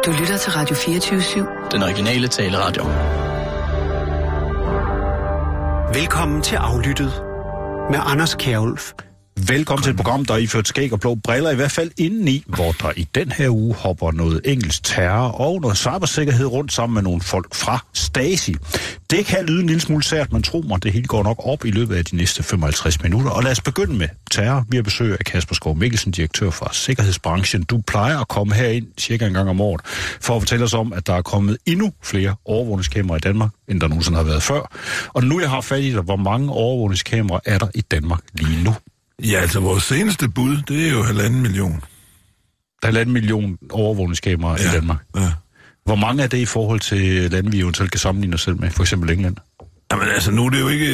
Du lytter til Radio 24/7. Den originale taleradio. Velkommen til Aflyttet med Anders Kjærulf. Velkommen til et program, der er iført skæg og blå briller, i hvert fald indeni, hvor der i den her uge hopper noget engelsk terror og noget cybersikkerhed rundt sammen med nogle folk fra Stasi. Det kan lyde en lille smule sært, men tro mig, det hele går nok op i løbet af de næste 55 minutter. Og lad os begynde med terror. Vi har besøg af Kasper Skov Mikkelsen, direktør for sikkerhedsbranchen. Du plejer at komme herind cirka en gang om året for at fortælle os om, at der er kommet endnu flere overvågningskameraer i Danmark, end der nogensinde har været før. Og nu jeg har fat i dig, hvor mange overvågningskameraer er der i Danmark lige nu? Ja, altså vores seneste bud, det er jo 1,5 million. 1,5 million overvågningskameraer i Danmark. Ja. Hvor mange er det i forhold til lande, vi eventuelt kan sammenligne os selv med? For eksempel England? Jamen altså, nu er det jo ikke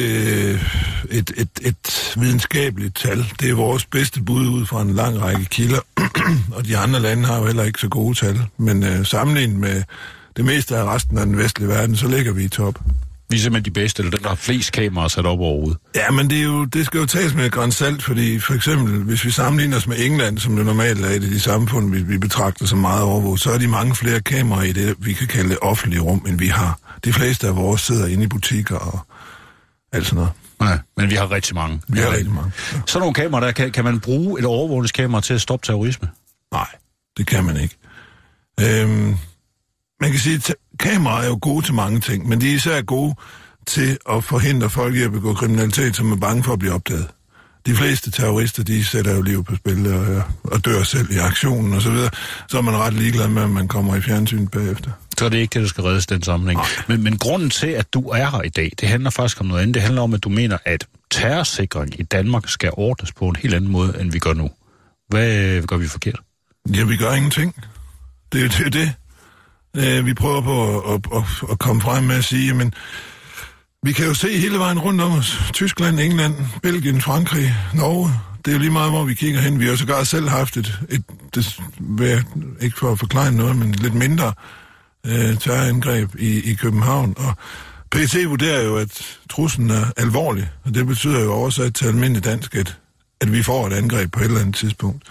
et videnskabeligt tal. Det er vores bedste bud ud fra en lang række kilder. Og de andre lande har jo heller ikke så gode tal. Men sammenlignet med det meste af resten af den vestlige verden, så ligger vi i top. Vi er simpelthen de bedste, eller den, der har flest kameraer sat op overhovedet. Ja, men det skal jo tages med et gran salt, fordi for eksempel, hvis vi sammenligner os med England, som det normalt er i de samfund, vi betragter som meget overvåget, så er de mange flere kameraer i det, vi kan kalde det offentlige rum, end vi har. De fleste af vores sidder inde i butikker og alt sådan noget. Nej, men vi har rigtig mange. Vi har rigtig mange. Ja. Så nogle kameraer, der kan man bruge et overvågningskamera til at stoppe terrorisme? Nej, det kan man ikke. Man kan sige, at kameraer er jo gode til mange ting, men de er især gode til at forhindre folk i at begå kriminalitet, som er bange for at blive opdaget. De fleste terrorister, de sætter jo liv på spil og dør selv i aktionen og så videre. Så er man ret ligeglad med, at man kommer i fjernsynet bagefter. Så er det ikke det, der skal reddes den sammenhæng. Men grunden til, at du er her i dag, det handler faktisk om noget andet. Det handler om, at du mener, at terrorsikring i Danmark skal ordnes på en helt anden måde, end vi gør nu. Hvad gør vi forkert? Ja, vi gør ingenting. Det er jo det. Vi prøver på at komme frem med at sige, men vi kan jo se hele vejen rundt om os. Tyskland, England, Belgien, Frankrig, Norge. Det er jo lige meget, hvor vi kigger hen. Vi har jo sågar selv haft et ikke for at forklare noget, men lidt mindre terrorangreb i København. Og PET vurderer jo, at truslen er alvorlig, og det betyder jo oversat til almindelig dansk, at vi får et angreb på et eller andet tidspunkt.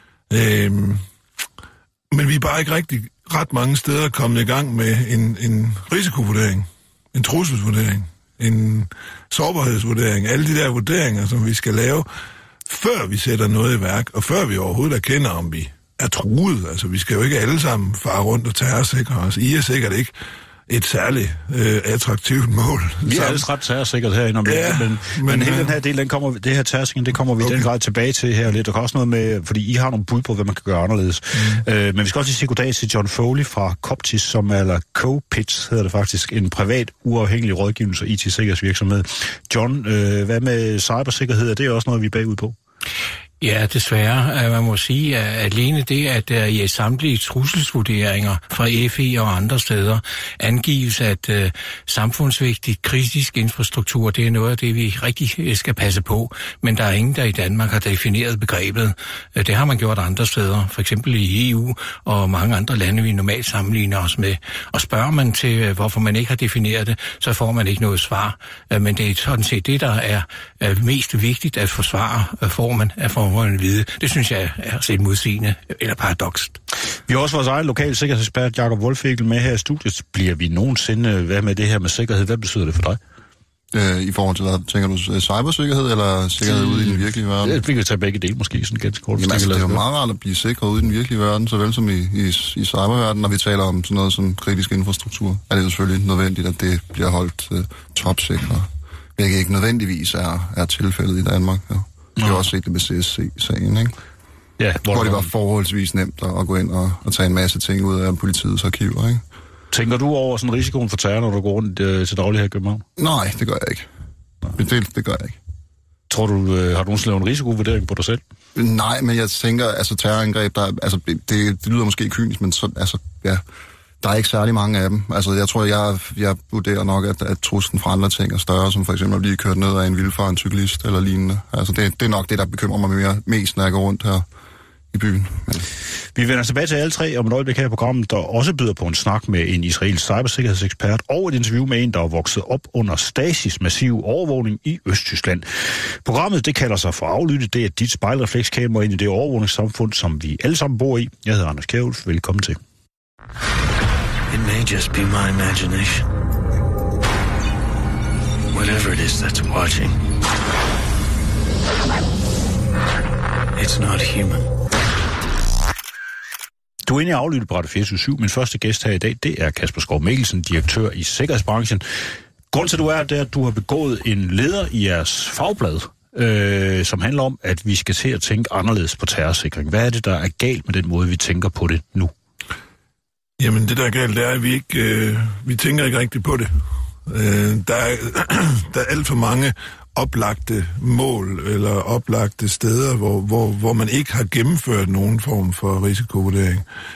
Men vi er bare ikke rigtig ret mange steder kommet i gang med en risikovurdering, en trusselsvurdering, en sårbarhedsvurdering, alle de der vurderinger, som vi skal lave, før vi sætter noget i værk, og før vi overhovedet erkender, om vi er truet. Altså, vi skal jo ikke alle sammen fare rundt og terrorsikre os. I er sikkert ikke et særligt attraktivt mål. Vi er alles ret terrorsikkert herinde, men hele den her del, det her terrorsikring, det kommer vi i den grad tilbage til her lidt. Der kan også noget med, fordi I har nogle bud på, hvad man kan gøre anderledes. Men vi skal også sige goddag til John Foley fra Coptis, som eller Copits hedder det faktisk, en privat uafhængig rådgivelse og IT-sikkerhedsvirksomhed. John, hvad med cybersikkerhed, er det også noget, vi er bagud på? Ja, desværre. Man må sige, at alene det, at der i samtlige trusselsvurderinger fra FE og andre steder angives, at samfundsvigtig kritisk infrastruktur, det er noget af det, vi rigtig skal passe på. Men der er ingen, der i Danmark har defineret begrebet. Det har man gjort andre steder, for eksempel i EU og mange andre lande, vi normalt sammenligner os med. Og spørger man til, hvorfor man ikke har defineret det, så får man ikke noget svar. Men det er sådan set det, der er mest vigtigt at forsvare, får man at vide. Det synes jeg er set modsigende eller paradokst. Vi har også vores egen lokale sikkerhedsekspert, Jakob Wolfegel, med her i studiet. Bliver vi nogensinde hvad med det her med sikkerhed? Hvad betyder det for dig? I forhold til hvad? Tænker du cybersikkerhed eller sikkerhed ude i den virkelige verden? Vi kan tage begge dele måske sådan ganske kort. Jamen, altså, det er jo meget rart at blive sikret ude i den virkelige verden, såvel som i cyberverdenen, når vi taler om sådan noget som kritisk infrastruktur. Er det jo selvfølgelig nødvendigt, at det bliver holdt topsikret. Hvilket ikke nødvendigvis er tilfældet i Danmark. Ja. Vi har også set det med CSC-sagen, ikke? Ja, hvor det var forholdsvis nemt at gå ind og tage en masse ting ud af politiets arkiver, ikke? Tænker du over sådan risikoen for terror, når du går rundt til daglig her i København? Nej, det gør jeg ikke. Det gør jeg ikke. Tror du, har du nogensinde lavet en risikovurdering på dig selv? Nej, men jeg tænker, altså terrorangreb, det lyder måske kynisk, men så, altså, ja, der er ikke særlig mange af dem. Altså, jeg tror, jeg vurderer nok, at truslen fra andre ting er større, som for eksempel at blive kørt ned af en vildfaren cyklist eller lignende. Altså, det er nok det, der bekymrer mig mest, når jeg går rundt her i byen. Men vi vender tilbage til alle tre om et øjeblik her i programmet, der også byder på en snak med en israelsk cybersikkerhedsekspert og et interview med en, der er vokset op under Stasis massive overvågning i Østtyskland. Programmet, det kalder sig for Aflyttet. Det er dit spejlreflekskamera ind i det overvågningssamfund, som vi alle sammen bor i. Jeg hedder Anders Kjærulf. Velkommen til. It may just be my imagination. Whatever it is that's watching, it's not human. Du er inde i Aflyttet på Radio 24/7. Min første gæst her i dag, det er Kasper Skov Mikkelsen, direktør i sikkerhedsbranchen. Grunden til, at du er der, at du har begået en leder i jeres fagblad, som handler om, at vi skal til at tænke anderledes på terrorsikring. Hvad er det, der er galt med den måde, vi tænker på det nu? Jamen, det der er galt, det er, at vi tænker ikke rigtigt på det. Der er alt for mange oplagte mål eller oplagte steder, hvor man ikke har gennemført nogen form for risikovurdering.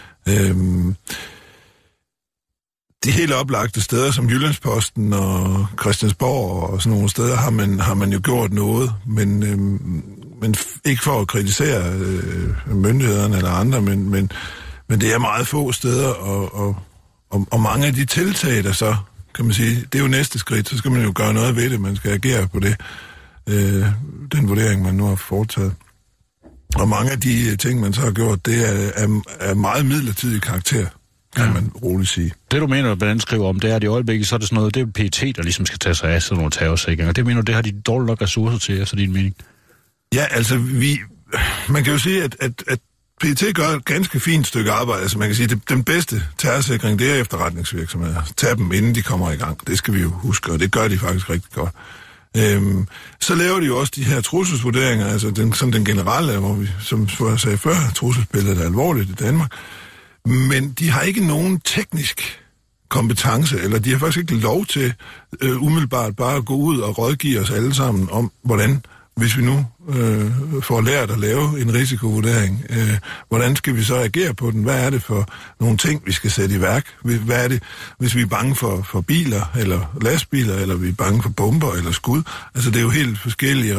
De helt oplagte steder som Jyllandsposten og Christiansborg og sådan nogle steder har man jo gjort noget, men ikke for at kritisere myndighederne eller andre, men det er meget få steder, og mange af de tiltag, der så, kan man sige, det er jo næste skridt, så skal man jo gøre noget ved det, man skal agere på det, den vurdering, man nu har foretaget. Og mange af de ting, man så har gjort, det er meget midlertidig karakter, kan man roligt sige. Det du mener, blandt andet skriver om, det er, at i øjeblikket, så er det sådan noget, det er PET, der ligesom skal tage sig af sådan nogle terrorsikringer. Det mener du, det har de dårligt nok ressourcer til, efter din mening? Ja, altså man kan jo sige, at PET gør et ganske fint stykke arbejde. Altså man kan sige, at den bedste terrorsikring, det er efterretningsvirksomheder. Tag dem, inden de kommer i gang. Det skal vi jo huske, og det gør de faktisk rigtig godt. Så laver de jo også de her trusselsvurderinger, altså den generelle, hvor vi, som jeg sagde før, trusselsbilledet er alvorligt i Danmark. Men de har ikke nogen teknisk kompetence, eller de har faktisk ikke lov til umiddelbart bare at gå ud og rådgive os alle sammen om, hvordan, hvis vi nu får lært at lave en risikovurdering, hvordan skal vi så agere på den? Hvad er det for nogle ting, vi skal sætte i værk? Hvad er det, hvis vi er bange for biler, eller lastbiler, eller vi er bange for bomber eller skud? Altså det er jo helt forskellige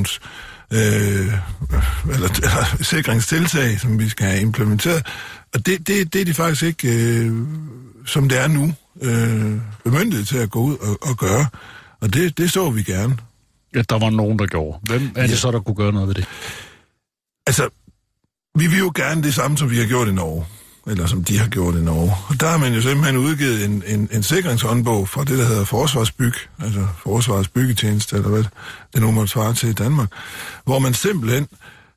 eller sikringstiltag, som vi skal have implementeret. Og det er de faktisk ikke, som det er nu, bemyndiget til at gå ud og gøre. Og det så vi gerne. Ja, der var nogen, der gjorde. Hvem er det så, der kunne gøre noget ved det? Altså, vi vil jo gerne det samme, som vi har gjort i Norge. Eller som de har gjort i Norge. Og der har man jo simpelthen udgivet en sikringshåndbog fra det, der hedder Forsvarsbyg, altså Forsvarets byggetjeneste, eller hvad det nu måtte svare til i Danmark, hvor man simpelthen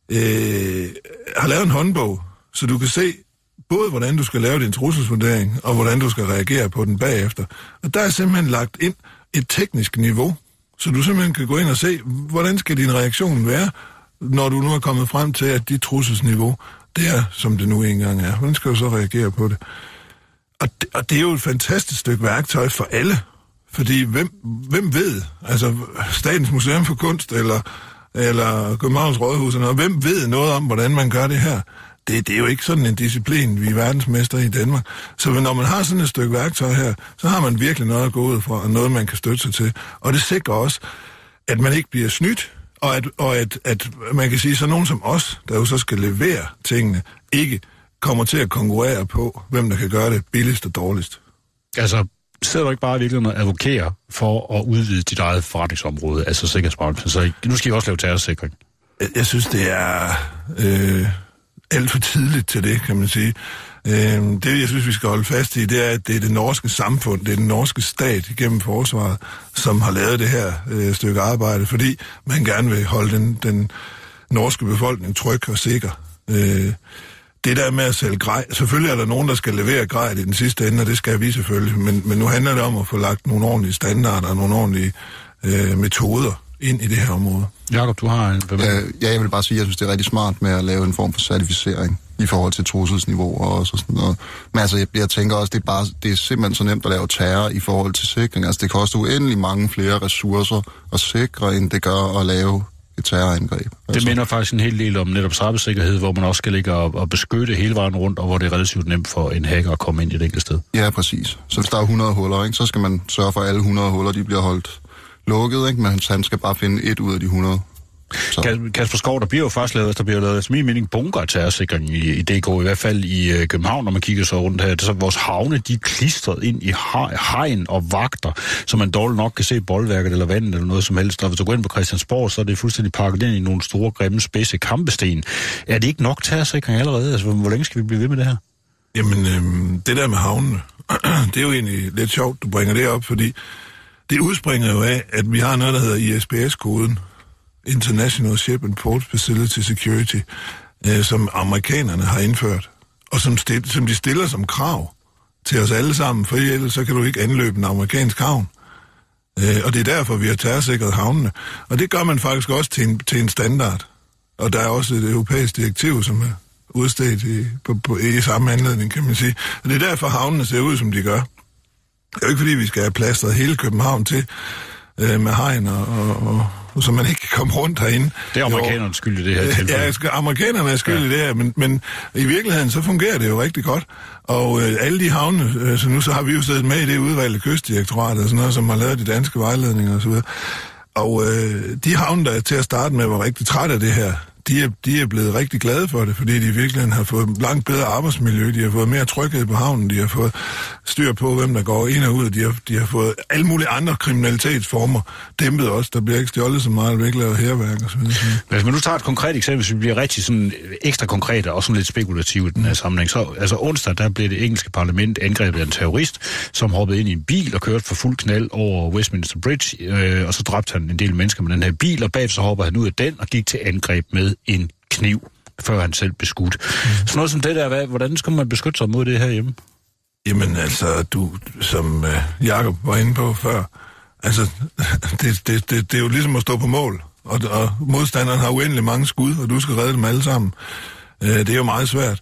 har lavet en håndbog, så du kan se både, hvordan du skal lave din trusselsvurdering, og hvordan du skal reagere på den bagefter. Og der er simpelthen lagt ind et teknisk niveau, så du simpelthen kan gå ind og se, hvordan skal din reaktion være, når du nu er kommet frem til, at dit trusselsniveau, det er, som det nu engang er. Hvordan skal du så reagere på det? Og det er jo et fantastisk stykke værktøj for alle. Fordi hvem ved? Altså Statens Museum for Kunst, eller Københavns Rådhus, og hvem ved noget om, hvordan man gør det her? Det er jo ikke sådan en disciplin, vi er verdensmester i Danmark. Så når man har sådan et stykke værktøj her, så har man virkelig noget at gå ud fra, og noget, man kan støtte sig til. Og det sikrer også, at man ikke bliver snydt, og at man kan sige, så nogen som os, der jo så skal levere tingene, ikke kommer til at konkurrere på, hvem der kan gøre det billigst og dårligst. Altså, sidder du ikke bare virkelig og advokerer for at udvide dit eget forretningsområde, altså sikkerhedsbranchen? Så nu skal I også lave terrorsikring. Jeg synes, det er alt for tidligt til det, kan man sige. Det, jeg synes, vi skal holde fast i, det er, at det er det norske samfund, det er den norske stat igennem forsvaret, som har lavet det her stykke arbejde, fordi man gerne vil holde den norske befolkning tryg og sikker. Det der med at sælge grej, selvfølgelig er der nogen, der skal levere grej i den sidste ende, og det skal vi selvfølgelig, men nu handler det om at få lagt nogle ordentlige standarder og nogle ordentlige metoder ind i det her område. Jakob, du har en bemærkning. Ja, jeg vil bare sige, at jeg synes, det er rigtig smart med at lave en form for certificering i forhold til trusselsniveau og sådan noget. Men altså, jeg tænker også, det er simpelthen så nemt at lave terror i forhold til sikring. Altså, det koster uendelig mange flere ressourcer at sikre, end det gør at lave et terrorangreb. Altså. Det minder faktisk en hel del om netop cybersikkerhed, hvor man også skal ligge og beskytte hele vejen rundt, og hvor det er relativt nemt for en hacker at komme ind i et enkelt sted. Ja, præcis. Så hvis der er 100 huller, ikke, så skal man sørge for, at alle 100 huller de bliver holdt lukket, ikke? Men han skal bare finde et ud af de 100. Kasper Skov, der bliver jo faktisk lavet, efter min mening, bunker af terrorsikring i DK, i hvert fald i København, når man kigger så rundt her. Så vores havne, de er klistret ind i hegn og vagter, så man dårligt nok kan se boldværket eller vandet eller noget som helst. Og hvis du går ind på Christiansborg, så er det fuldstændig pakket ind i nogle store, grimme, spidse kampesten. Er det ikke nok terrorsikring allerede? Altså, hvor længe skal vi blive ved med det her? Jamen, det der med havnene det er jo egentlig lidt sjovt, du bringer det op, fordi det udspringer jo af, at vi har noget, der hedder ISPS-koden, International Ship and Port Facility Security, som amerikanerne har indført, og som de stiller som krav til os alle sammen, for ellers så kan du ikke anløbe en amerikansk havn. Og det er derfor, vi har terrorsikret havnene. Og det gør man faktisk også til en standard. Og der er også et europæisk direktiv, som er udstedt i samme anledning, kan man sige. Og det er derfor, havnene ser ud, som de gør. Det er jo ikke, fordi vi skal have plastret hele København til med hegn, og så man ikke kan komme rundt herinde. Det er amerikanernes skyld i det her tilfælde. Ja, amerikanerne er skyld i det her, men i virkeligheden, så fungerer det jo rigtig godt. Og alle de havne, så har vi jo siddet med i det udvalgte kystdirektorat, og sådan noget, som har lavet de danske vejledninger og så videre. Og de havne, der til at starte med, var rigtig trætte af det her. De er blevet rigtig glade for det, fordi de i virkeligheden har fået langt bedre arbejdsmiljø, de har fået mere tryghed på havnen, de har fået styr på, hvem der går ind og ud, de har fået alle mulige andre kriminalitetsformer dæmpet også. Der bliver ikke stjålet så meget, og ikke lavet hærværk og så videre. Hvis man nu tager et konkret eksempel, så bliver rigtig sådan ekstra konkret og sådan lidt spekulativt i den her sammenhæng. Så altså onsdag, der blev det engelske parlament angrebet af en terrorist, som hoppede ind i en bil og kørte for fuld knald over Westminster Bridge, og så dræbte han en del mennesker med den her bil, og bagefter så hopper han ud af den og gik til angreb med en kniv, før han selv blev skudt. Sådan noget som det der, hvordan skal man beskytte sig mod det her hjemme? Jamen altså, du, som Jakob var inde på før, altså, det er jo ligesom at stå på mål, og modstanderen har uendelig mange skud, og du skal redde dem alle sammen. Det er jo meget svært.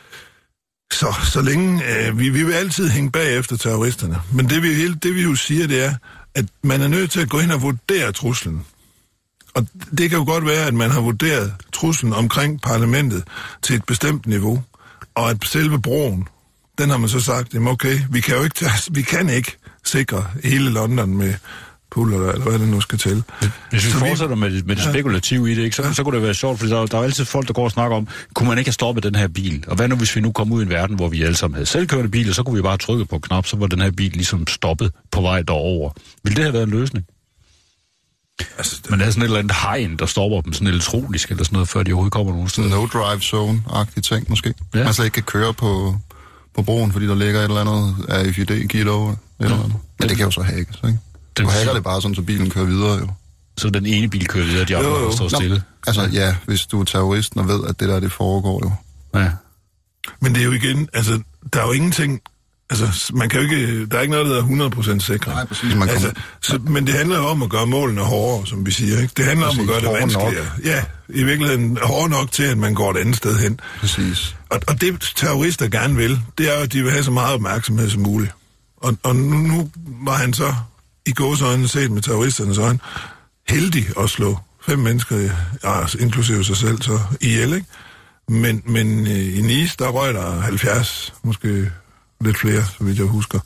Så længe, vi vil altid hænge bag efter terroristerne, men det vi jo siger, det er, at man er nødt til at gå ind og vurdere truslen. Og det kan jo godt være, at man har vurderet truslen omkring parlamentet til et bestemt niveau, og at selve broen, den har man så sagt, jamen okay, vi kan ikke sikre hele London med puller, eller hvad det nu skal til. Hvis vi fortsætter med det spekulative i det, ikke, så kunne det være sjovt, fordi der er altid folk, der går og snakker om, kunne man ikke have stoppet den her bil? Og hvad nu, hvis vi nu kom ud i en verden, hvor vi alle sammen havde selvkørende biler, så kunne vi bare trykke på en knap, så var den her bil ligesom stoppet på vej derover. Vil det have været en løsning? Altså, men der er sådan et eller andet hegn, der stopper dem sådan elektronisk eller sådan noget, før de overhovedet kommer nogen steder. No-drive zone-agtige ting måske. Ja. Man så ikke kan køre på broen, fordi der ligger et eller andet RFID-kit over. Eller andet. Men det kan jo så hackes, ikke? Du hacker det bare sådan, så bilen kører videre jo. Så den ene bil kører videre, de andre står stille? Altså ja, hvis du er terroristen og ved, at det der, det foregår jo. Ja. Men det er jo igen, altså, der er jo ingenting. Altså, man kan jo ikke, der er ikke noget, der er 100% sikre. Nej, præcis. Men det handler jo om at gøre målene hårdere, som vi siger, ikke? Det handler om at gøre det vanskeligere. Ja, i virkeligheden hårdt nok til, at man går et andet sted hen. Præcis. Og det terrorister gerne vil, det er jo, at de vil have så meget opmærksomhed som muligt. Og nu var han så i gåseøjne set med terroristernes øjne heldig at slå 5 mennesker, inklusive sig selv, så ihjel, ikke? Men i Nice, der røg der 70, måske lidt flere, så vidt jeg husker.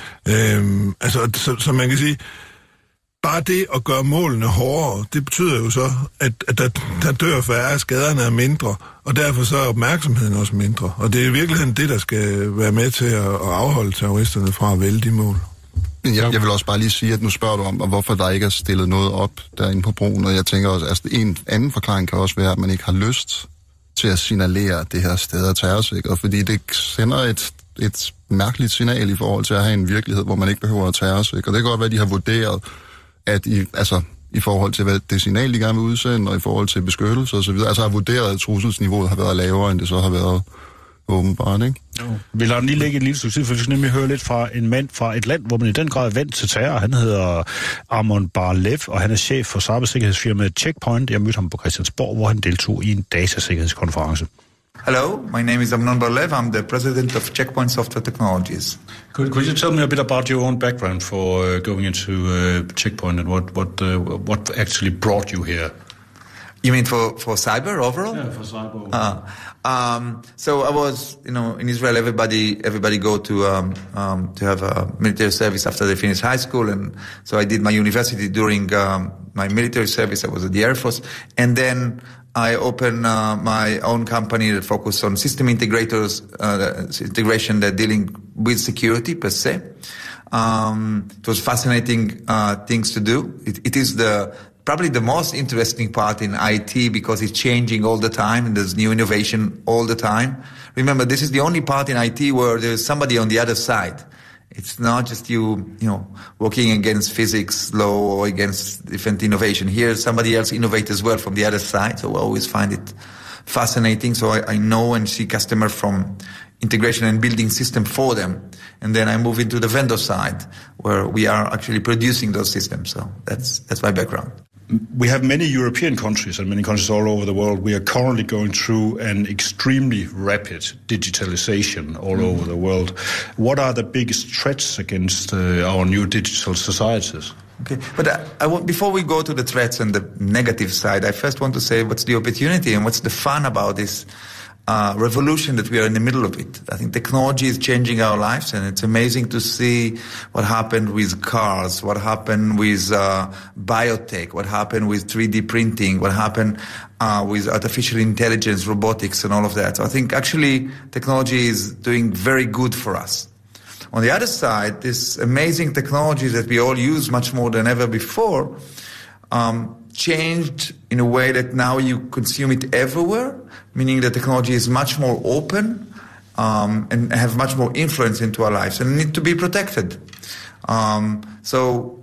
Så man kan sige, bare det at gøre målene hårdere, det betyder jo så, at der dør færre, skaderne er mindre, og derfor så er opmærksomheden også mindre. Og det er i virkeligheden det, der skal være med til at afholde terroristerne fra at vælge de mål. Jeg vil også bare lige sige, at nu spørger du om, hvorfor der ikke er stillet noget op derinde på broen, og jeg tænker også, at en anden forklaring kan også være, at man ikke har lyst til at signalere, at det her sted er terrorsikret, fordi det sender et mærkeligt signal i forhold til at have en virkelighed, hvor man ikke behøver at terrorsikre. Det kan godt være, at de har vurderet, at i forhold til hvad det signal, de gerne vil udsende, og i forhold til beskyttelse osv., altså har vurderet, at trusselsniveauet har været lavere, end det så har været åbenbart, ikke? Jo. Vi lader den lige lægge en lille stykke tid, for vi skal nemlig høre lidt fra en mand fra et land, hvor man i den grad er vendt til terror. Han hedder Amnon Bar-Lev, og han er chef for cybersikkerhedsfirmaet Checkpoint. Jeg mødte ham på Christiansborg, hvor han deltog i en datasikkerhedskonference. Hello, my name is Amnon Bar-Lev. I'm the president of Checkpoint Software Technologies. Could you tell me a bit about your own background for going into Checkpoint and what actually brought you here? You mean for cyber overall? Yeah, for cyber overall. So I was, in Israel, everybody go to have a military service after they finish high school, and so I did my university during my military service. I was at the Air Force, and then I opened my own company that focused on system integrators, integration that dealing with security per se. It was fascinating things to do. It is probably the most interesting part in IT because it's changing all the time and there's new innovation all the time. Remember, this is the only part in IT where there's somebody on the other side. It's not just you working against physics law or against different innovation. Here, somebody else innovates as well from the other side, so I always find it fascinating. So I know and see customer from integration and building system for them. And then I move into the vendor side where we are actually producing those systems. So that's my background. We have many European countries and many countries all over the world. We are currently going through an extremely rapid digitalization all over the world. What are the biggest threats against our new digital societies? Okay, but I want, before we go to the threats and the negative side, I first want to say what's the opportunity and what's the fun about this revolution that we are in the middle of it. I think technology is changing our lives, and it's amazing to see what happened with cars, what happened with biotech, what happened with 3D printing, what happened with artificial intelligence, robotics, and all of that. So I think actually technology is doing very good for us. On the other side, this amazing technology that we all use much more than ever before changed in a way that now you consume it everywhere, meaning that technology is much more open and have much more influence into our lives and need to be protected. So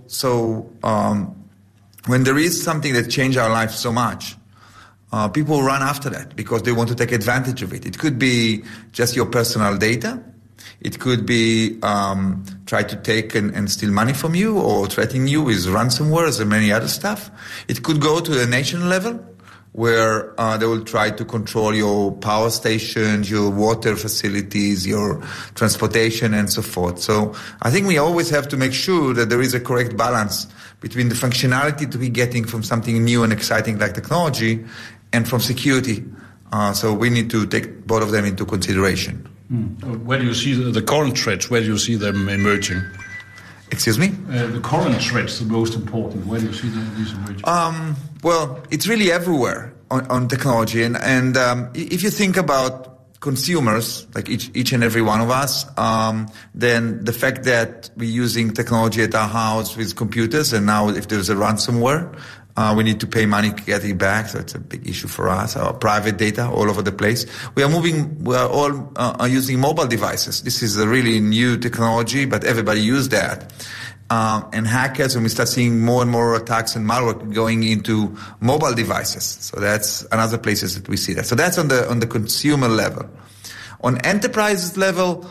when there is something that changes our lives so much, people run after that because they want to take advantage of it. It could be just your personal data. It could be try to take and steal money from you or threaten you with ransomware and many other stuff. It could go to the nation level where they will try to control your power stations, your water facilities, your transportation and so forth. So I think we always have to make sure that there is a correct balance between the functionality to be getting from something new and exciting like technology and from security. So we need to take both of them into consideration. Where do you see the current threats? Where do you see them emerging? Excuse me? The current threats, the most important. Where do you see these emerging? Well, it's really everywhere on technology. And if you think about consumers, like each and every one of us, then the fact that we're using technology at our house with computers, and now if there's a ransomware, we need to pay money to get it back, so it's a big issue for us. Our private data all over the place. We are all using mobile devices. This is a really new technology, but everybody use that. And hackers, and we start seeing more and more attacks and malware going into mobile devices. So that's another places that we see that. So that's on the consumer level. On enterprise level,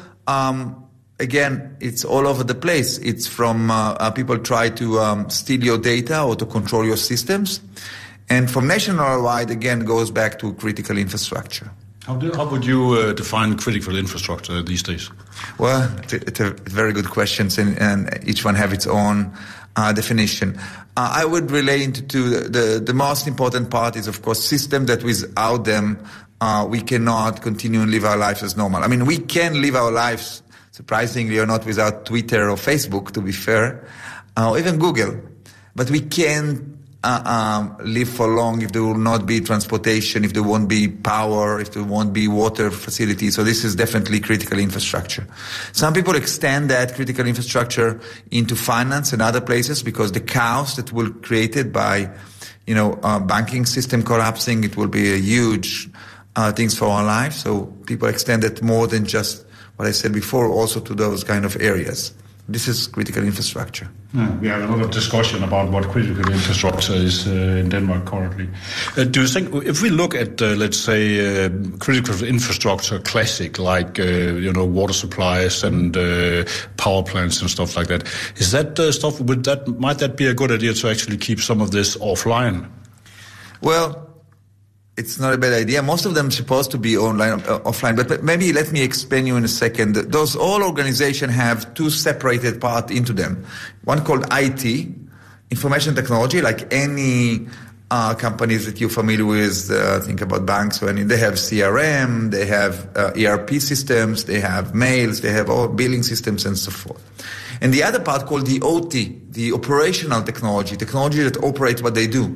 again, it's all over the place. It's from people try to steal your data or to control your systems. And from nationwide, again, goes back to critical infrastructure. How would you define critical infrastructure these days? Well, it's a very good question, and each one have its own definition. I would relate to the most important part is, of course, system that without them, we cannot continue and live our lives as normal. I mean, we can live our lives surprisingly or not without Twitter or Facebook, to be fair, or even Google. But we can't live for long if there will not be transportation, if there won't be power, if there won't be water facilities. So this is definitely critical infrastructure. Some people extend that critical infrastructure into finance and other places because the chaos that will be created by, banking system collapsing, it will be a huge things for our life. So people extend it more than just what I said before, also to those kind of areas. This is critical infrastructure. We have a lot of discussion about what critical infrastructure is in Denmark currently. Do you think, if we look at, let's say, critical infrastructure classic, like, water supplies and power plants and stuff like that, is that stuff, might that be a good idea to actually keep some of this offline? Well, it's not a bad idea. Most of them are supposed to be offline, but maybe let me explain you in a second. Those all organizations have two separated parts into them. One called IT, information technology, like any companies that you're familiar with. Think about banks. They have CRM, they have ERP systems, they have mails, they have all billing systems and so forth. And the other part called the OT, the operational technology that operates what they do.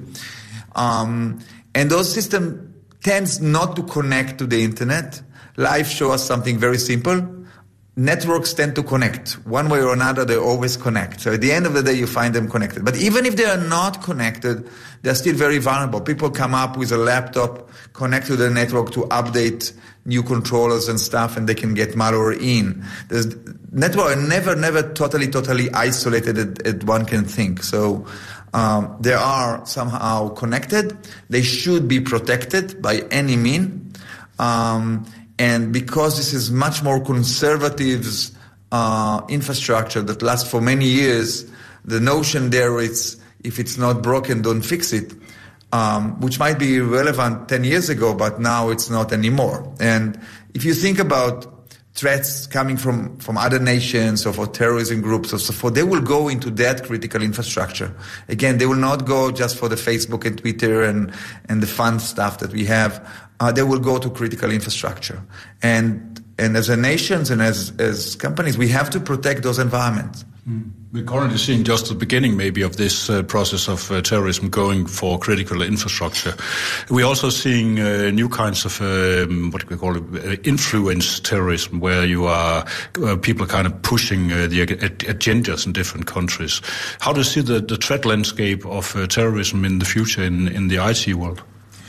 And those systems tends not to connect to the internet. Life shows us something very simple. networks tend to connect. One way or another, they always connect. So at the end of the day, you find them connected. But even if they are not connected, they're still very vulnerable. People come up with a laptop, connect to the network to update new controllers and stuff, and they can get malware in. Networks are never totally isolated as one can think. So they are somehow connected. They should be protected by any means. And because this is much more conservative infrastructure that lasts for many years, the notion there is if it's not broken, don't fix it, which might be relevant 10 years ago, but now it's not anymore. And if you think about threats coming from other nations or for terrorism groups or so forth, they will go into that critical infrastructure. Again, they will not go just for the Facebook and Twitter and the fun stuff that we have. They will go to critical infrastructure. And as a nations and as companies, we have to protect those environments. We're currently seeing just the beginning maybe of this process of terrorism going for critical infrastructure. We're also seeing new kinds of, what we call it, influence terrorism, where you are people are kind of pushing the agendas in different countries. How do you see the threat landscape of terrorism in the future in the IT world?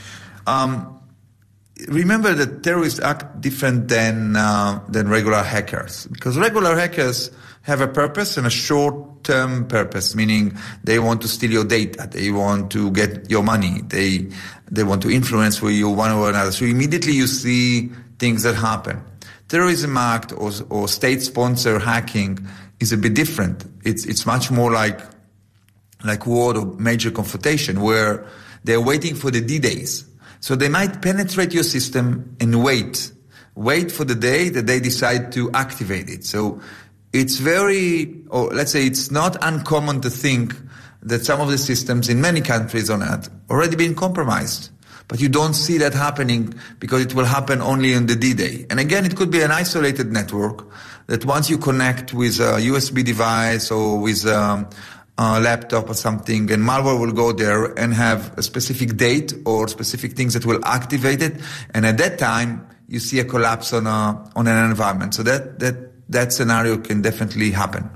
Remember that terrorists act different than regular hackers, because regular hackers have a purpose and a short-term purpose, meaning they want to steal your data, they want to get your money, they want to influence you one or another. So immediately you see things that happen. Terrorism act or state-sponsored hacking is a bit different. It's much more like war or major confrontation, where they're waiting for the D-days. So they might penetrate your system and wait for the day that they decide to activate it. So it's let's say it's not uncommon to think that some of the systems in many countries on earth already been compromised. But you don't see that happening because it will happen only on the D-Day. And again, it could be an isolated network that once you connect with a USB device or with a laptop or something, and malware will go there and have a specific date or specific things that will activate it. And at that time, you see a collapse on an environment. So that scenario can definitely happen.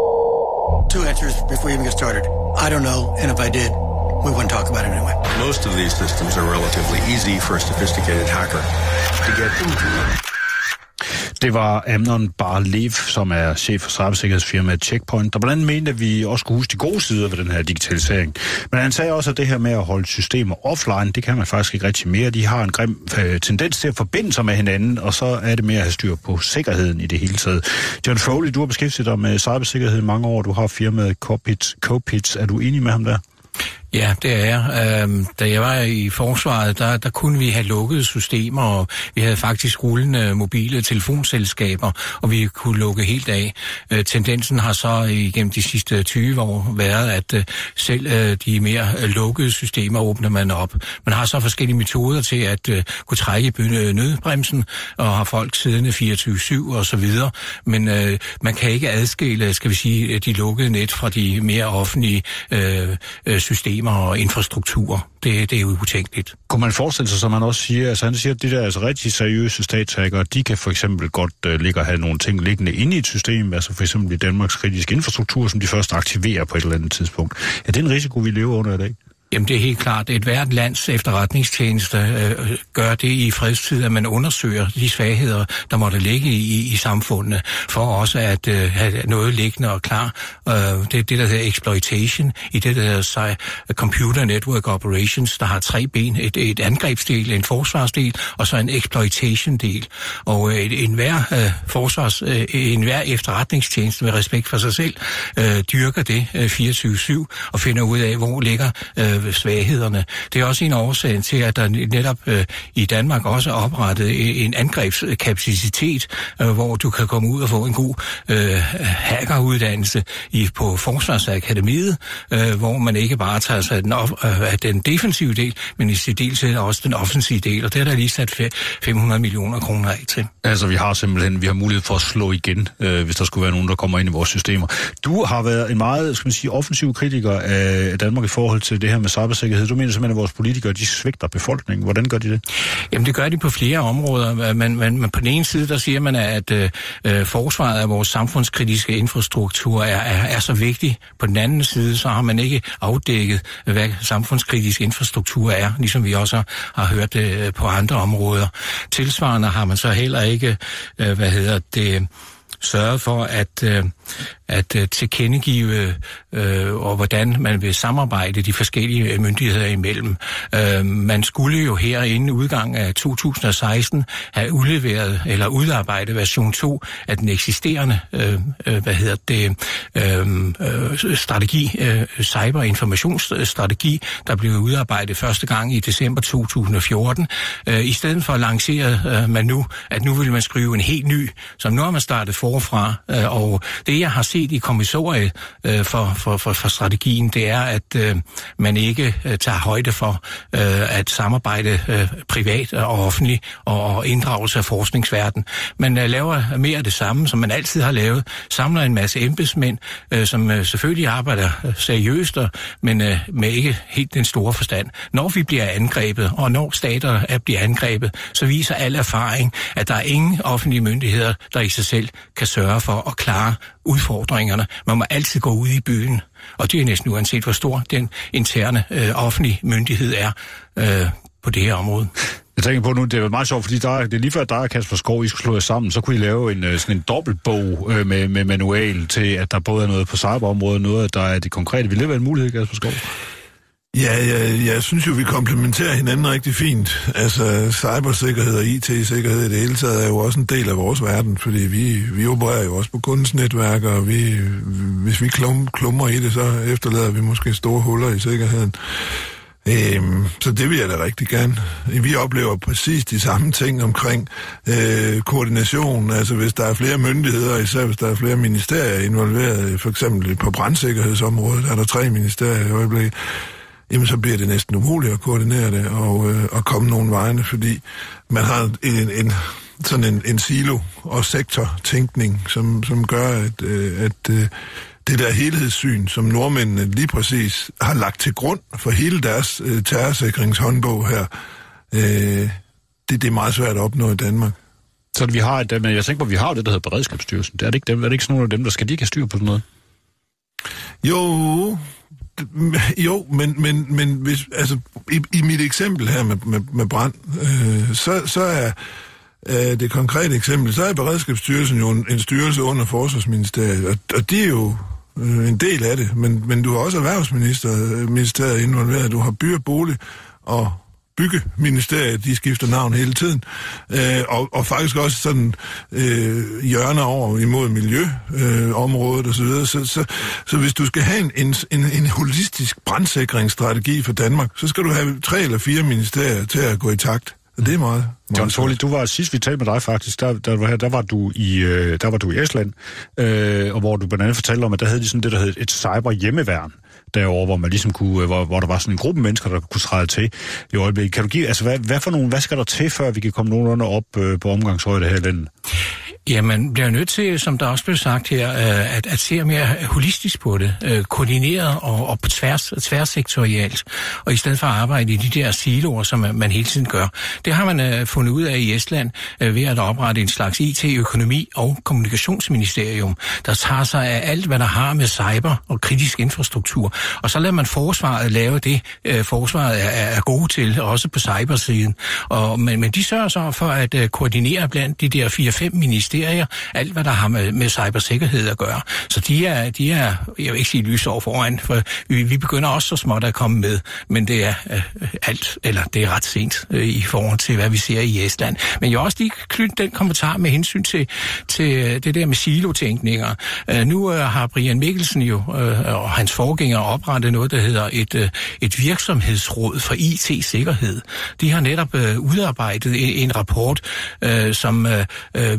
2 answers before you even get started. I don't know, and if I did, we wouldn't talk about it anyway. Most of these systems are relatively easy for a sophisticated hacker to get into. Det var Amnon Bar-Lev, som er chef for cybersikkerhedsfirmaet Checkpoint, der blandt andet mente, at vi også skulle huske de gode sider ved den her digitalisering. Men han sagde også, at det her med at holde systemer offline, det kan man faktisk ikke rigtig mere. De har en grim tendens til at forbinde sig med hinanden, og så er det mere at have styr på sikkerheden i det hele taget. John Foley, du har beskæftiget dig med cybersikkerhed i mange år. Du har firmaet Copits. Er du enig med ham der? Ja, det er jeg. Da jeg var i forsvaret, der kunne vi have lukkede systemer, og vi havde faktisk rullende mobile telefonselskaber, og vi kunne lukke helt af. Tendensen har så igennem de sidste 20 år været, at selv de mere lukkede systemer åbner man op. Man har så forskellige metoder til at kunne trække nødbremsen, og har folk siddende 24/7 og så videre, men man kan ikke adskille, skal vi sige, de lukkede net fra de mere offentlige systemer og infrastruktur. Det er jo utænkeligt. Kunne man forestille sig, som man også siger, altså han siger, at de der altså rigtig seriøse statshackere, de kan for eksempel godt ligge og have nogle ting liggende inde i et system, altså for eksempel i Danmarks kritiske infrastruktur, som de først aktiverer på et eller andet tidspunkt. Er det en risiko, vi lever under i dag? Jamen det er helt klart. Et hvert lands efterretningstjeneste gør det i fredstid, at man undersøger de svagheder, der måtte ligge i samfundet, for også at have noget liggende og klar. Det er det, der hedder exploitation, i det, der hedder Computer Network Operations, der har 3 ben. Et angrebsdel, en forsvarsdel, og så en exploitation-del. Og enhver efterretningstjeneste med respekt for sig selv dyrker det 24/7 og finder ud af, hvor ligger svaghederne. Det er også en årsag til, at der netop i Danmark også er oprettet en angrebskapacitet, hvor du kan komme ud og få en god hackeruddannelse på Forsvarsakademiet, hvor man ikke bare tager sig af den defensive del, men i særdeleshed også den offensive del, og det er der lige sat 500 millioner kroner af til. Altså vi har mulighed for at slå igen, hvis der skulle være nogen, der kommer ind i vores systemer. Du har været en meget, skal man sige, offensiv kritiker af Danmark i forhold til det her med cybersikkerhed? Du mener simpelthen, at vores politikere, de svigter befolkningen. Hvordan gør de det? Jamen, det gør de på flere områder. Men på den ene side, der siger man, at forsvaret af vores samfundskritiske infrastruktur er så vigtig. På den anden side, så har man ikke afdækket, hvad samfundskritisk infrastruktur er, ligesom vi også har hørt det på andre områder. Tilsvarende har man så heller ikke, sørget for at tilkendegive, og hvordan man vil samarbejde de forskellige myndigheder imellem. Man skulle jo her inden udgang af 2016 have udleveret eller udarbejdet version 2 af den eksisterende strategi, cyberinformationsstrategi, der blev udarbejdet første gang i december 2014. I stedet for lancerede man nu, at nu vil man skrive en helt ny, som nu har man startet forfra, og det jeg har set i kommissoriet for strategien, det er, at man ikke tager højde for at samarbejde privat og offentligt og inddragelse af forskningsverden. Man laver mere af det samme, som man altid har lavet, samler en masse embedsmænd, som selvfølgelig arbejder seriøst, men med ikke helt den store forstand. Når vi bliver angrebet, og når stater bliver angrebet, så viser al erfaring, at der er ingen offentlige myndigheder, der i sig selv kan sørge for at klare udfordringerne. Man må altid gå ud i byen, og det er næsten uanset, hvor stor den interne offentlige myndighed er på det her område. Jeg tænker på nu, det er meget sjovt, fordi det er lige før dig og Kasper Skov, I skulle slå jer sammen, så kunne I lave sådan en dobbeltbog med manual til, at der både er noget på cyberområdet, noget der er det konkrete. Vil det være en mulighed, Kasper Skov? Ja, jeg synes jo, vi komplementerer hinanden rigtig fint. Altså, cybersikkerhed og IT-sikkerhed i det hele taget er jo også en del af vores verden, fordi vi opererer jo også på kundesnetværk, og hvis vi klummer i det, så efterlader vi måske store huller i sikkerheden. Så det vil jeg da rigtig gerne. Vi oplever præcis de samme ting omkring koordination. Altså hvis der er flere myndigheder, især hvis der er flere ministerier involveret, for eksempel på brandsikkerhedsområdet, er der 3 ministerier i øjeblikket, jamen så bliver det næsten umuligt at koordinere det og komme nogen vegne, fordi man har en silo- og sektortænkning, som gør, at det der helhedssyn, som nordmændene lige præcis har lagt til grund for hele deres terrorsikringshåndbog her, det er meget svært at opnå i Danmark. Så vi har men jeg tænker på, at vi har det, der hedder Beredskabsstyrelsen. Er det ikke dem? Er det ikke sådan nogle af dem, der skal de ikke have styr på sådan noget? Men hvis, altså, i mit eksempel her med brand, så er det konkrete eksempel, så er Beredskabsstyrelsen jo en styrelse under Forsvarsministeriet, og de er jo en del af det, men du har også Erhvervsministeriet involveret, du har By og Bolig og Byggeministeriet, de skifter navn hele tiden, og faktisk også sådan hjørner over imod miljøområdet og så videre. Så hvis du skal have en holistisk brandsikringsstrategi for Danmark, så skal du have 3 eller 4 ministerier til at gå i takt. Og det er meget John Thorli, du var sidst vi talte med dig faktisk, der var du i Estland, og hvor du blandt andet fortalte om, at der havde de sådan det, der hed et cyber-hjemmeværn derovre, hvor man ligesom kunne, hvor der var sådan en gruppe mennesker, der kunne træde til i øjeblikket. Kan du give, altså hvad skal der til, før vi kan komme nogenlunde op på omgangshøjde her i landet? Ja, man bliver nødt til, som der også blev sagt her, at se mere holistisk på det, koordineret og på tværsektorialt, og i stedet for at arbejde i de der siloer, som man hele tiden gør. Det har man fundet ud af i Estland ved at oprette en slags IT, økonomi og kommunikationsministerium, der tager sig af alt, hvad der har med cyber og kritisk infrastruktur. Og så lader man forsvaret lave det, forsvaret er gode til, også på cybersiden. Men de sørger så for at koordinere blandt de der 4-5 ministerier, alt hvad der har med cybersikkerhed at gøre. Så de er jeg vil ikke sige lys over foran, for vi begynder også så småt at komme med, men det er det er ret sent i forhold til, hvad vi ser i Estland. Men jeg har også lige knyttet den kommentar med hensyn til det der med silotænkninger. Nu har Brian Mikkelsen jo og hans forgænger oprettet noget, der hedder et virksomhedsråd for IT-sikkerhed. De har netop udarbejdet en rapport, som Mikkelsen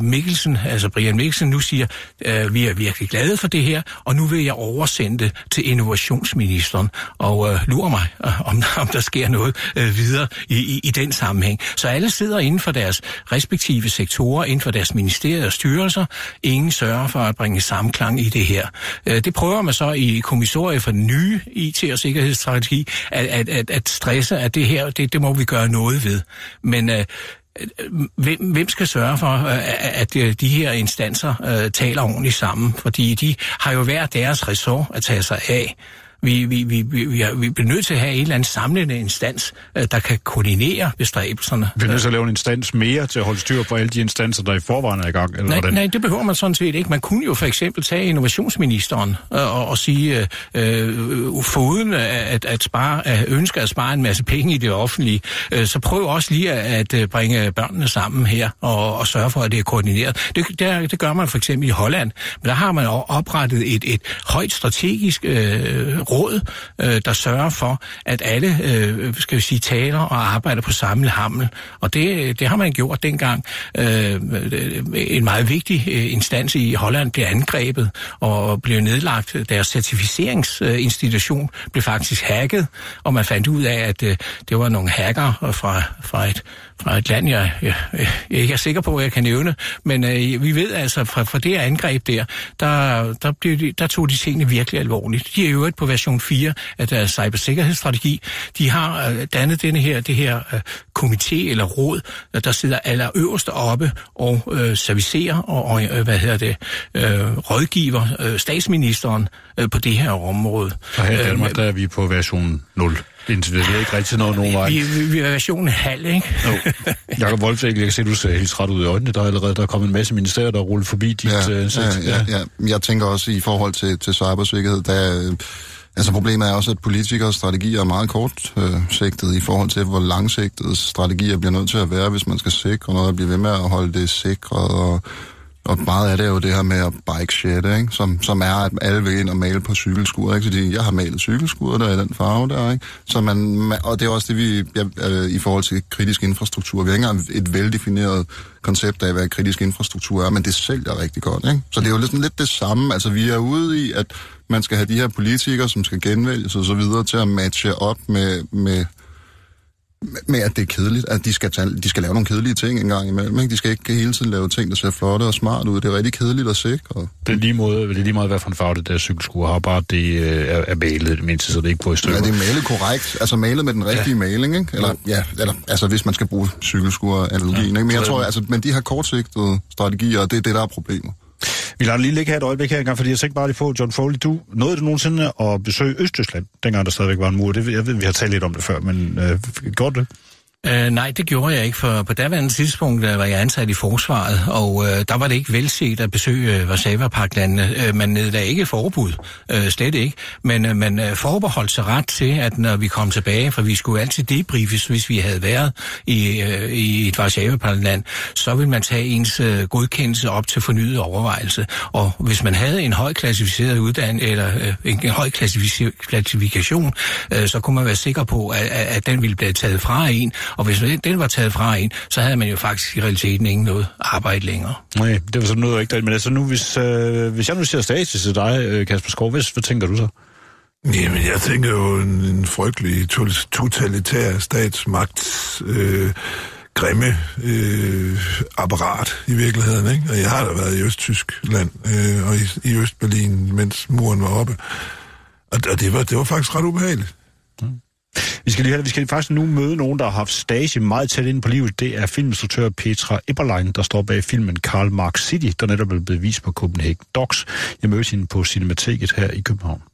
Mikkelsen, altså Brian Mikkelsen, nu siger, vi er virkelig glade for det her, og nu vil jeg oversende det til innovationsministeren, og lurer mig, om der sker noget videre i den sammenhæng. Så alle sidder inden for deres respektive sektorer, inden for deres ministerier og styrelser. Ingen sørger for at bringe sammenklang i det her. Det prøver man så i kommissoriet for den nye IT- og sikkerhedsstrategi, at stresse, at det her, det må vi gøre noget ved. Men hvem skal sørge for, at de her instanser taler ordentligt sammen? Fordi de har jo hver deres ressort at tage sig af. Vi bliver nødt til at have en eller anden samlende instans, der kan koordinere bestræbelserne. Vi er nødt til at lave en instans mere til at holde styr på alle de instanser, der i forvejen er i gang? Eller nej, det behøver man sådan set ikke. Man kunne jo for eksempel tage innovationsministeren og sige, foruden at ønske at spare en masse penge i det offentlige, så prøv også lige at bringe børnene sammen her og sørge for, at det er koordineret. Det gør man for eksempel i Holland, men der har man oprettet et højt strategisk råd, der sørger for, at alle, skal vi sige, taler og arbejder på samme hammel. Og det har man gjort dengang. En meget vigtig instans i Holland blev angrebet og blev nedlagt. Deres certificeringsinstitution blev faktisk hacket, og man fandt ud af, at det var nogle hackere fra et land, jeg ikke er sikker på, at jeg kan nævne, men vi ved altså, fra det angreb der tog de tingene virkelig alvorligt. De er jo på version 4 af deres cybersikkerhedsstrategi. De har dannet det her komité eller råd, der sidder allerøverst oppe og servicerer og rådgiver statsministeren på det her område. Og her i Danmark, der er vi på version 0. Indtil det er ikke rigtig noget nogen vej. Vi er versionen halv, ikke? Jo. Jakob Wolfsæk, jeg kan se, du ser helt træt ud i øjnene. Der er kommet en masse ministerier, der er rullet forbi dit Ja. Jeg tænker også i forhold til cybersikkerhed, altså problemet er også, at politikers strategier er meget kortsigtede i forhold til, hvor langsigtede strategier bliver nødt til at være, hvis man skal sikre noget og blive ved med at holde det sikret. Og meget af det er jo det her med at bike shit, ikke? Som er, at alle vil ind og male på cykelskuret, ikke? Fordi jeg har malet cykelskuret, der er den farve der, ikke? Så og det er også det, i forhold til kritisk infrastruktur. Vi har ikke engang et veldefineret koncept af, hvad kritisk infrastruktur er, men det sælger rigtig godt, ikke? Så det er jo lidt det samme. Altså, vi er ude i, at man skal have de her politikere, som skal genvælges og så videre, til at matche op med at det er kedeligt, at de skal lave nogle kedelige ting en gang imellem, ikke? De skal ikke hele tiden lave ting, der ser flotte og smart ud. Det er rigtig kedeligt at sikre. Det er lige meget, hvad for en farve det der cykelskur har, bare det er malet, mindst, så det ikke går i stykker. Ja, det er malet korrekt. Altså malet med den rigtige maling, ikke? Eller altså hvis man skal bruge cykelskur-analogien, ikke? Men jeg tror, altså, men de har kortsigtede strategier, og det er det, der er problemet. Vi lader lige ligge her et øjeblik her engang, fordi jeg tænker bare lige på, John Foley, du nåede du nogensinde at besøge Østtyskland, dengang der stadigvæk var en mur? Jeg ved, vi har talt lidt om det før, men gjorde det? Nej, det gjorde jeg ikke, for på daværende tidspunkt var jeg ansat i forsvaret, og der var det ikke velset at besøge Warszawapagtlandene. Man nedlagde ikke forbud, slet ikke, men man forbeholdt sig ret til, at når vi kom tilbage, for vi skulle altid debriefes, hvis vi havde været i et Warszawapagtland, så ville man tage ens godkendelse op til fornyet overvejelse. Og hvis man havde en høj klassificeret uddannelse, eller en høj klassifikation, så kunne man være sikker på, at den ville blive taget fra en. Og hvis den var taget fra en, så havde man jo faktisk i realiteten ikke noget arbejde længere. Nej, det var sådan noget rigtigt. Men altså nu, hvis jeg nu siger status til dig, Kasper Skov, hvad tænker du så? Jamen, jeg tænker jo en frygtelig totalitær statsmagts grimme apparat i virkeligheden, ikke? Og jeg har da været i Østtyskland og i Østberlin, mens muren var oppe. Og det var faktisk ret ubehageligt. Vi skal faktisk nu møde nogen, der har haft Stasi meget tæt ind på livet. Det er filminstruktør Petra Eberlein, der står bag filmen Karl Marx City, der netop blev bevist på Copenhagen Docs. Jeg mødte hende på Cinemateket her i København.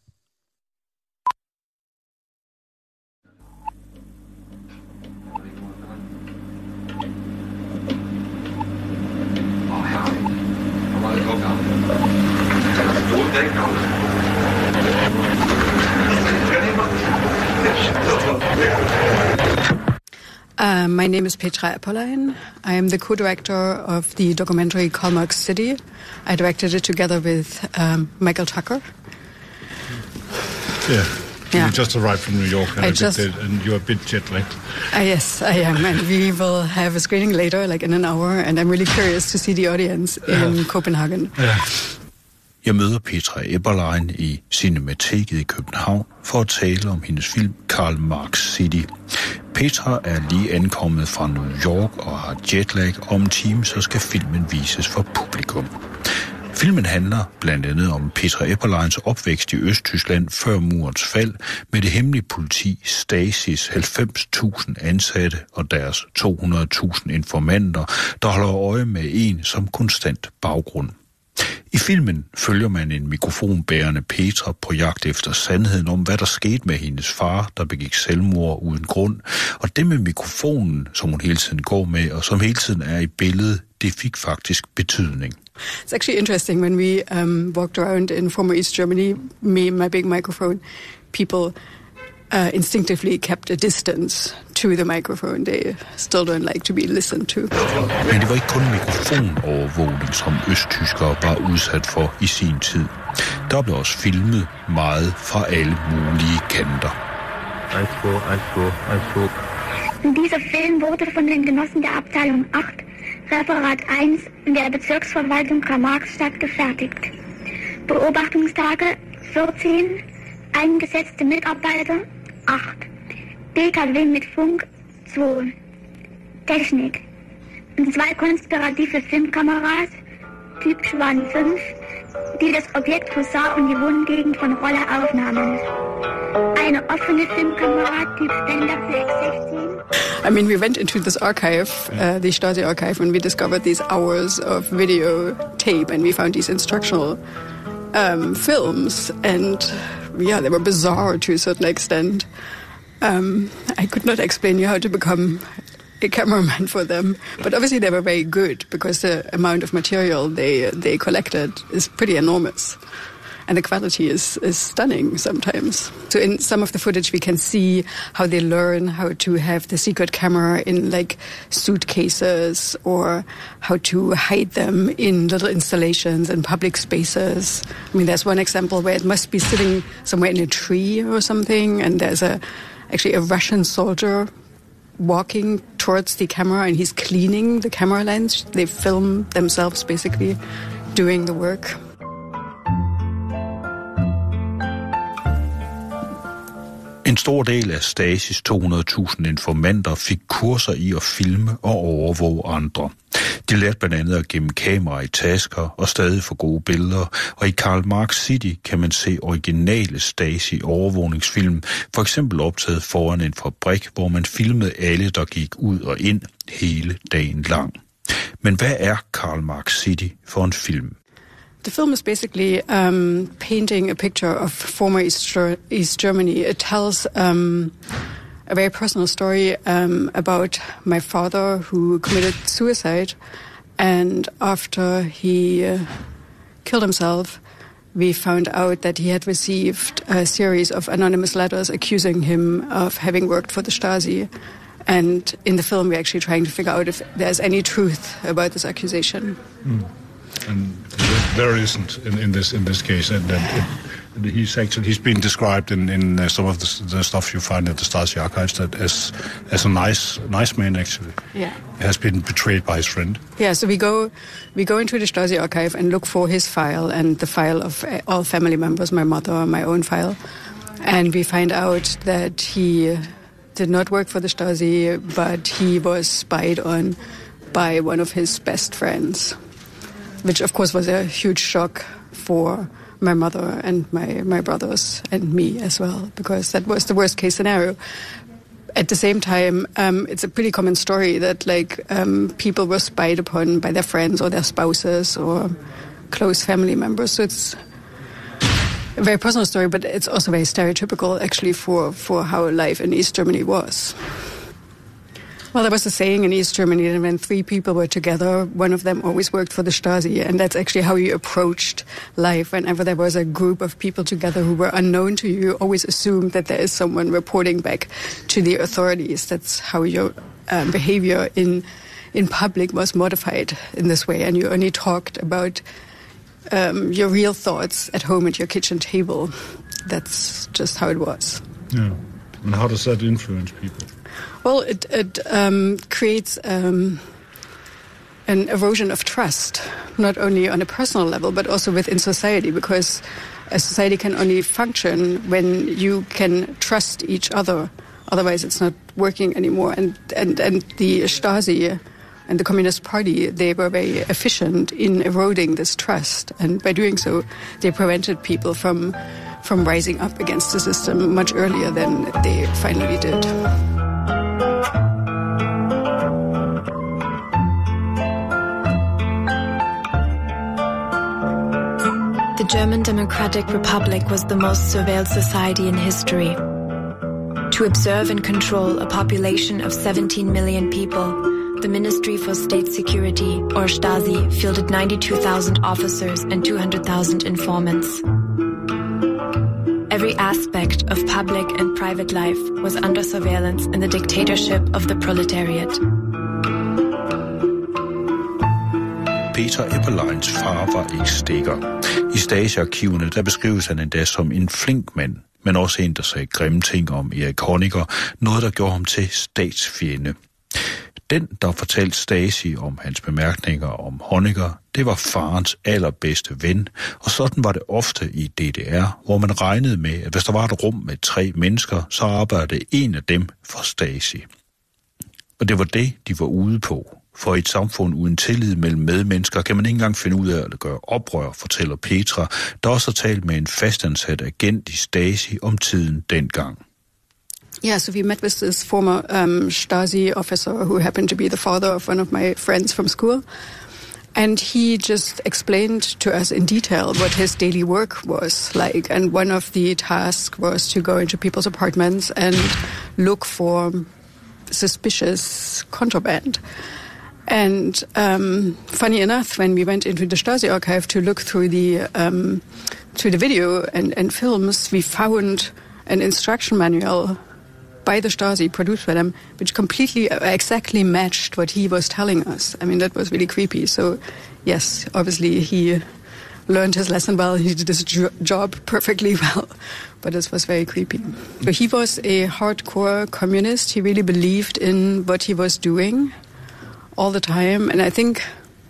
My name is Petra Eberlein. I am the co-director of the documentary Karl Marx City. I directed it together with Michael Tucker. Yeah. You just arrived from New York and you're a bit jet-lagged. Yes, I am. And we will have a screening later, like in an hour, and I'm really curious to see the audience in Copenhagen. Jeg møder Petra Eberlein i Cinemateket i København for at tale om hendes film Karl Marx City. Petra er lige ankommet fra New York og har jetlag. Om en time så skal filmen vises for publikum. Filmen handler blandt andet om Petra Eberleins opvækst i Østtyskland før murens fald med det hemmelige politi Stasis 90.000 ansatte og deres 200.000 informanter, der holder øje med en som konstant baggrund. I filmen følger man en mikrofonbærende Petra på jagt efter sandheden om, hvad der skete med hendes far, der begik selvmord uden grund. Og det med mikrofonen, som hun hele tiden går med, og som hele tiden er i billedet, det fik faktisk betydning. It's actually interesting when we walked around in former East Germany, me, my big microphone, people instinctively kept a distance to the microphone. They still don't like to be listened to. Men det var ikke kun mikrofonovervågning, som østtyskere var udsat for i sin tid. Der blev også filmet meget fra alle mulige kanter. Dieser Film wurde von den Genossen der Abteilung 8, Referat 1 in der Bezirksverwaltung Karl-Marx-Stadt gefertigt. Beobachtungstage 14, eingesetzte Mitarbeiter 8, DKW mit Funk 2, Technik, 2 konspirative Filmkameras, Typ Schwan 5, die das Objekt Hussar und die Wohngegend von Rolle aufnahmen. Eine offene Filmkamera, Typ Spenderflex 16. I mean, we went into this archive, the Stasi archive, and we discovered these hours of video tape, and we found these instructional films, and yeah, they were bizarre to a certain extent. I could not explain you how to become a cameraman for them, but obviously they were very good because the amount of material they collected is pretty enormous. And the quality is stunning sometimes. So in some of the footage we can see how they learn how to have the secret camera in like suitcases or how to hide them in little installations in public spaces. I mean, there's one example where it must be sitting somewhere in a tree or something, and there's actually a Russian soldier walking towards the camera and he's cleaning the camera lens. They film themselves basically doing the work. En stor del af Stasis 200.000 informanter fik kurser i at filme og overvåge andre. De lærte blandt andet at gemme kameraer i tasker og stadig få gode billeder, og i Karl Marx City kan man se originale Stasi-overvågningsfilm, for eksempel optaget foran en fabrik, hvor man filmede alle, der gik ud og ind hele dagen lang. Men hvad er Karl Marx City for en film? The film is basically painting a picture of former East Germany. It tells a very personal story about my father who committed suicide, and after he killed himself, we found out that he had received a series of anonymous letters accusing him of having worked for the Stasi. And in the film, we're actually trying to figure out if there's any truth about this accusation. Mm. And there isn't in this case, and he's been described in some of the stuff you find at the Stasi archives that as a nice man actually. Yeah, he has been betrayed by his friend. Yeah, so we go into the Stasi archive and look for his file and the file of all family members, my mother, my own file, and we find out that he did not work for the Stasi, but he was spied on by one of his best friends, which of course was a huge shock for my mother and my brothers and me as well, because that was the worst case scenario. At the same time, it's a pretty common story that people were spied upon by their friends or their spouses or close family members. So it's a very personal story, but it's also very stereotypical actually for how life in East Germany was. Well, there was a saying in East Germany that when 3 people were together, one of them always worked for the Stasi, and that's actually how you approached life. Whenever there was a group of people together who were unknown to you, you always assumed that there is someone reporting back to the authorities. That's how your behavior in public was modified in this way, and you only talked about your real thoughts at home at your kitchen table, that's just how it was. Yeah. And how does that influence people? Well, it creates an erosion of trust, not only on a personal level, but also within society, because a society can only function when you can trust each other. Otherwise, it's not working anymore. And the Stasi and the Communist Party, they were very efficient in eroding this trust. And by doing so, they prevented people from rising up against the system much earlier than they finally did. The German Democratic Republic was the most surveilled society in history. To observe and control a population of 17 million people, the Ministry for State Security, or Stasi, fielded 92,000 officers and 200,000 informants. Every aspect of public and private life was under surveillance in the dictatorship of the proletariat. Peter Eberleins far var ikke stikker. I Stasi-arkiverne, der beskrives han endda som en flink mand, men også en, der sagde grimme ting om Erik Honecker, noget, der gjorde ham til statsfjende. Den, der fortalte Stasi om hans bemærkninger om Honecker, det var farens allerbedste ven, og sådan var det ofte i DDR, hvor man regnede med, at hvis der var et rum med 3 mennesker, så arbejdede en af dem for Stasi. Og det var det, de var ude på. For i et samfund uden tillid mellem medmennesker kan man ikke engang finde ud af at gøre oprør, fortæller Petra, der også har talt med en fastansat agent i Stasi om tiden dengang. Yeah, so we met with this former Stasi officer who happened to be the father of one of my friends from school. And he just explained to us in detail what his daily work was like. And one of the tasks was to go into people's apartments and look for suspicious contraband. And funny enough, when we went into the Stasi archive to look through the video and films, we found an instruction manual by the Stasi, produced by them, which completely, exactly matched what he was telling us. I mean, that was really creepy. So, yes, obviously he learned his lesson well. He did his job perfectly well, but it was very creepy. So he was a hardcore communist. He really believed in what he was doing all the time. And I think,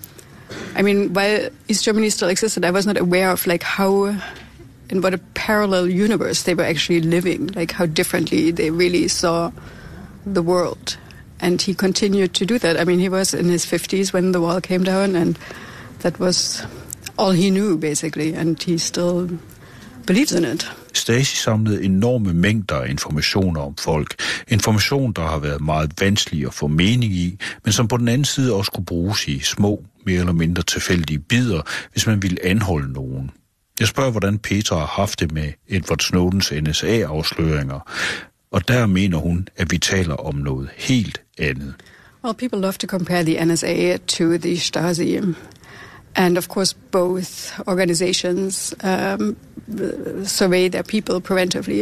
I mean, while East Germany still existed, I was not aware of like how, in what a parallel universe they were actually living, like how differently they really saw the world. And he continued to do that. I mean, he was in his 50s when the wall came down, and that was all he knew, basically, and he still believes in it. Stasi samlede enorme mængder af informationer om folk. Information, der har været meget vanskelig at få mening i, men som på den anden side også kunne bruges i små, mere eller mindre tilfældige bidder, hvis man ville anholde nogen. Jeg spørger, hvordan Petra har haft det med Edward Snowdens NSA-afsløringer, og der mener hun, at vi taler om noget helt andet. Well, people love to compare the NSA to the Stasi. And of course, both organizations survey their people preventively.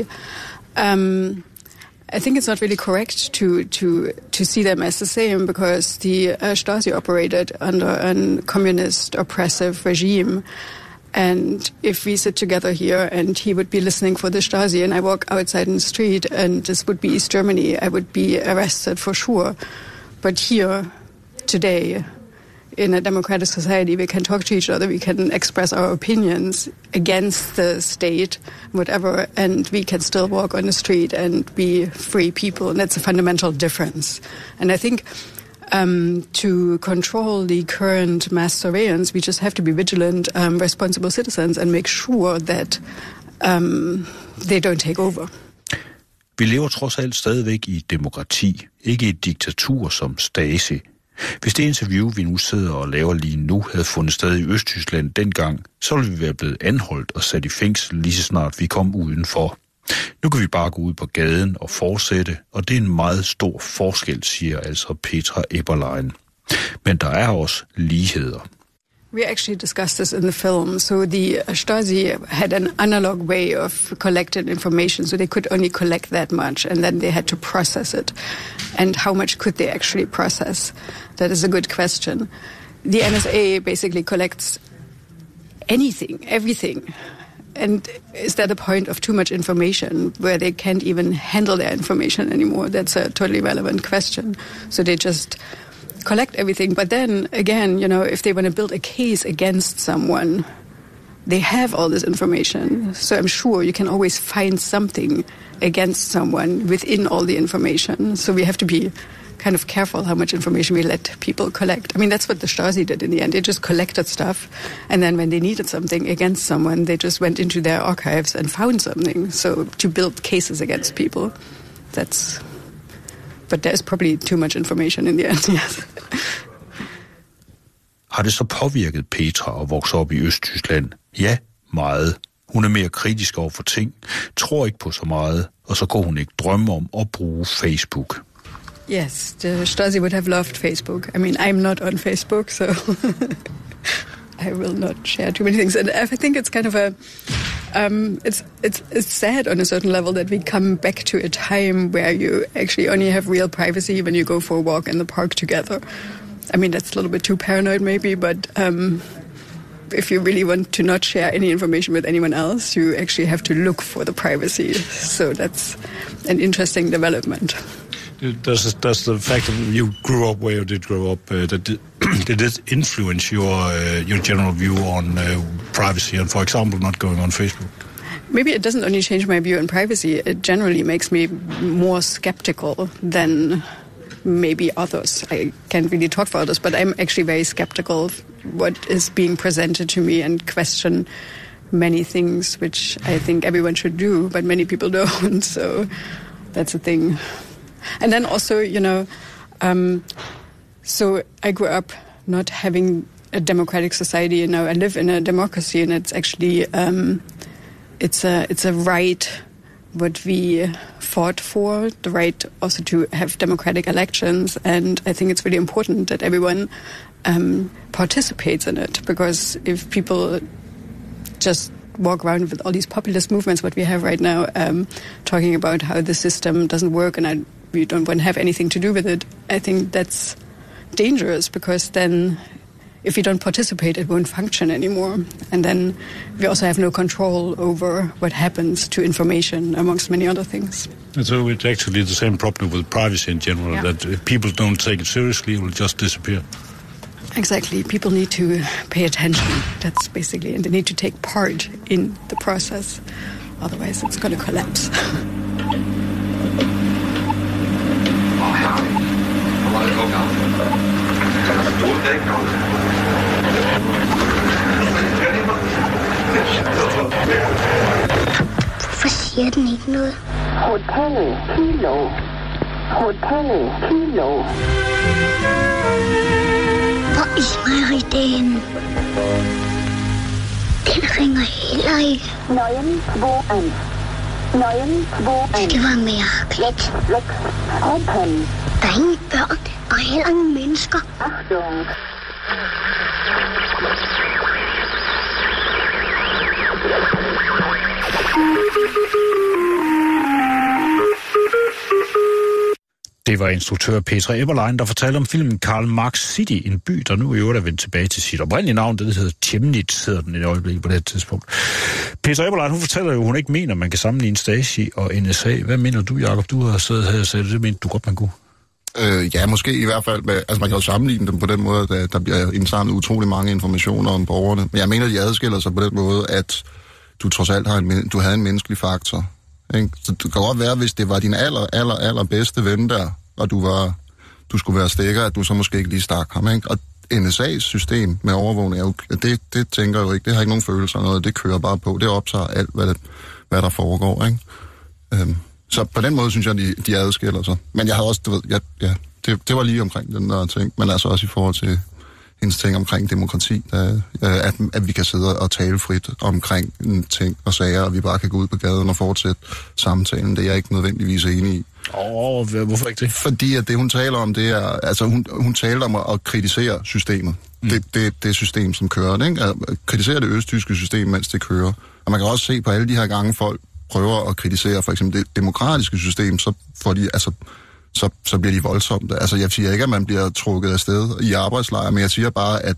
I think it's not really correct to see them as the same, because the Stasi operated under a communist oppressive regime. And if we sit together here and he would be listening for the Stasi and I walk outside in the street and this would be East Germany, I would be arrested for sure. But here, today, in a democratic society, we can talk to each other, we can express our opinions against the state, whatever, and we can still walk on the street and be free people, and that's a fundamental difference. And I think to control the current mass surveillance, we just have to be vigilant, responsible citizens and make sure that they don't take over. Vi lever trods alt stadigvæk i et demokrati, ikke et diktatur som Stasi. Hvis det interview, vi nu sidder og laver lige nu, havde fundet sted i Østtyskland dengang, så ville vi være blevet anholdt og sat i fængsel lige så snart vi kom udenfor. Nu kan vi bare gå ud på gaden og fortsætte, og det er en meget stor forskel, siger altså Petra Eberlein. Men der er også ligheder. We actually discussed this in the film. So the Stasi had an analog way of collecting information, so they could only collect that much, and then they had to process it. And how much could they actually process? That is a good question. The NSA basically collects anything, everything. and is that a point of too much information where they can't even handle their information anymore? That's a totally relevant question. So they just collect everything. But then again, if they want to build a case against someone, they have all this information. So I'm sure you can always find something against someone within all the information. So we have to be kind of careful how much information we let people collect. I mean, that's what the Stasi did in the end. They just collected stuff, and then when they needed something against someone, they just went into their archives and found something. So to build cases against people, but there's probably too much information in the end, yes. Har det så påvirket Petra at vokse op i Østtyskland? Ja, meget. Hun er mere kritisk over for ting, tror ikke på så meget, og så går hun ikke drømme om at bruge Facebook. Yes, the Stasi would have loved Facebook. I mean, I'm not on Facebook, so I will not share too many things. And I think it's kind of it's sad on a certain level that we come back to a time where you actually only have real privacy when you go for a walk in the park together. I mean, that's a little bit too paranoid maybe, but if you really want to not share any information with anyone else, you actually have to look for the privacy. So that's an interesting development. Does the fact that you grew up where you did grow up, did it influence your general view on privacy and, for example, not going on Facebook? Maybe it doesn't only change my view on privacy, it generally makes me more skeptical than maybe others. I can't really talk for others, but I'm actually very skeptical of what is being presented to me and question many things, which I think everyone should do, but many people don't, so that's a thing. And then also, so I grew up not having a democratic society, I live in a democracy, and it's actually, it's a right what we fought for, the right also to have democratic elections, and I think it's really important that everyone participates in it, because if people just walk around with all these populist movements, what we have right now, talking about how the system doesn't work and we don't want to have anything to do with it, I think that's dangerous, because then if you don't participate, it won't function anymore. And then we also have no control over what happens to information, amongst many other things. And so it's actually the same problem with privacy in general, that if people don't take it seriously, it will just disappear. Exactly. People need to pay attention. That's basically, and they need to take part in the process. Otherwise, it's going to collapse. Hvorfor siger den ikke noget? Hotel Kilo. Hotel Kilo. Hvor er ideen? Den ringer heller ikke. 921. 921. Det var mærkeligt. Open. Der er ingen børn, og heller ingen mennesker. Achtung. Det var instruktør Petra Eberlein, der fortalte om filmen Karl Marx City, en by, der nu i øvrigt er vendt tilbage til sit oprindelige navn. Det hedder Chemnitz, hedder den i øjeblikket på det tidspunkt. Petra Eberlein, hun fortæller jo, hun ikke mener, man kan sammenligne Stasi og NSA. Hvad mener du, Jacob? Du har siddet her og sagt, det mente du godt, man kunne. Ja, måske i hvert fald. Altså, man kan jo sammenligne dem på den måde, at der bliver indsamlet utrolig mange informationer om borgerne. Men jeg mener, de adskiller sig på den måde, at du trods alt du havde en menneskelig faktor. Ikke? Så det kan godt være, hvis det var din aller bedste ven der, og du skulle være stikker, at du så måske ikke lige stak ham. Ikke? Og NSA's system med overvågning, det tænker jeg jo ikke. Det har ikke nogen følelser noget. Det kører bare på. Det optager alt, hvad der foregår. Ikke? Så på den måde synes jeg, de adskiller sig. Men jeg havde også, det var lige omkring den der ting, men altså også i forhold til hendes ting omkring demokrati, at vi kan sidde og tale frit omkring ting og sager, og vi bare kan gå ud på gaden og fortsætte samtalen. Det er jeg ikke nødvendigvis enig i. Hvorfor ikke det? Fordi at det, hun taler om, det er, altså hun taler om at kritisere systemet. Det system, som kører, ikke? At kritisere det østtyske system, mens det kører. Og man kan også se på alle de her gange, folk prøver at kritisere for eksempel det demokratiske system, så får de, altså så bliver de voldsomme. Altså, jeg siger ikke, at man bliver trukket afsted i arbejdslejre, men jeg siger bare, at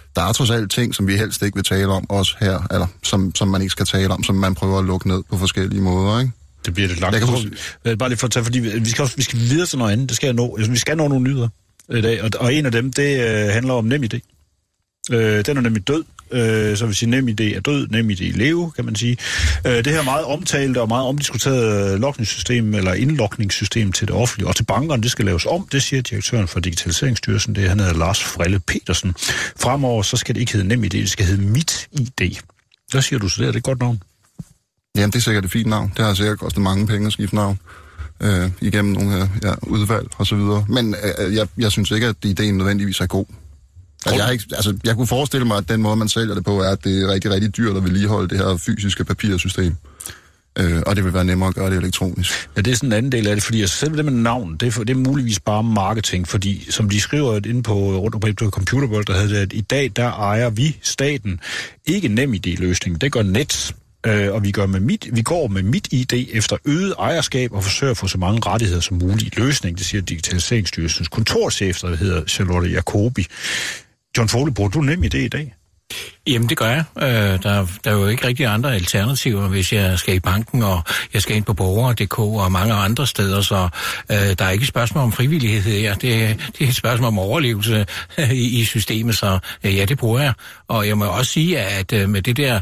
der er trods alt ting, som vi helst ikke vil tale om, også her, eller som man ikke skal tale om, som man prøver at lukke ned på forskellige måder, ikke? Det bliver lidt langt. Bare lige for at tage, fordi vi skal videre til noget andet. Det skal jeg nå. Vi skal nå nogle nyheder i dag, og en af dem, det handler om NemID. Den er nemlig død. Så vil sige, NemID er død, NemID i leve, kan man sige. Det her meget omtalte og meget omdiskuterede logningssystem, eller indlogningssystem til det offentlige og til bankerne, det skal laves om. Det siger direktøren for Digitaliseringsstyrelsen. Det han hedder Lars Frelle Petersen. Fremover så skal det ikke hedde NemID, det skal hedde MitID. Hvad siger du så der? Det er et godt navn. Jamen, det er sikkert et fint navn. Det har sikkert kostet mange penge at skifte navn igennem nogle udvalg og så videre. Men jeg synes ikke, at ideen nødvendigvis er god. Jeg kunne forestille mig, at den måde, man sælger det på, er, at det er rigtig, rigtig dyrt at vedligeholde det her fysiske papirsystem. Og det vil være nemmere at gøre det elektronisk. Ja, det er sådan en anden del af det, fordi selv det med navn, det er muligvis bare marketing, fordi som de skriver inde på rundt omkring på Computer World, der hedder det, at i dag, der ejer vi, staten, ikke NemID-løsningen. Det gør Nets. Og vi går med MitID efter øget ejerskab og forsøger at få så mange rettigheder som muligt. Løsning, det siger Digitaliseringsstyrelsens kontorchef, der hedder Charlotte Jacobi. John Foley, bruger du NemID i dag? Jamen, det gør jeg. Der er jo ikke rigtig andre alternativer, hvis jeg skal i banken, og jeg skal ind på borger.dk og mange andre steder, så der er ikke et spørgsmål om frivillighed her. Det er et spørgsmål om overlevelse i systemet, så ja, det bruger jeg. Og jeg må også sige, at med det der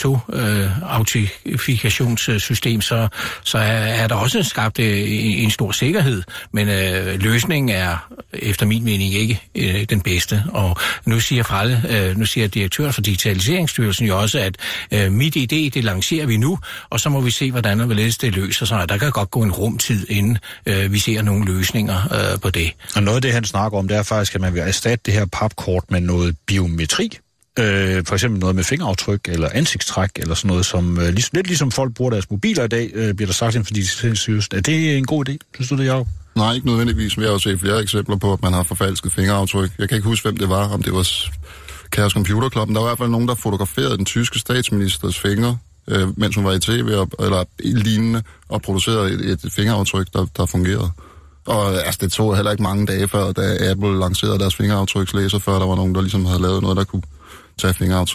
autentifikationssystem, så er der også skabt en stor sikkerhed, men løsningen er efter min mening ikke den bedste. Og nu siger direktøren for Digitaliseringsstyrelsen jo også, at MitID, det lancerer vi nu, og så må vi se, hvordan og hvorledes det løser sig. Der kan godt gå en rumtid, inden vi ser nogle løsninger på det. Og noget af det, han snakker om, det er faktisk, at man vil erstatte det her papkort med noget biometri. For eksempel noget med fingeraftryk eller ansigtstræk eller sådan noget, som lidt ligesom folk bruger deres mobiler i dag, bliver der sagt inden for Digitaliseringsstyrelsen. Er det en god idé? Synes du det, Jacob? Nej, ikke nødvendigvis. Vi har jo set flere eksempler på, at man har forfalsket fingeraftryk. Jeg kan ikke huske, hvem det var, om det var Chaos Computer Club. Der var i hvert fald nogen, der fotograferede den tyske statsministers fingre, mens hun var i tv eller lignende, og producerede et fingeraftryk, der fungerede. Og altså, det tog heller ikke mange dage før, da Apple lancerede deres fingeraftrykslæser, før der var nogen, der ligesom havde lavet noget, der kunne tage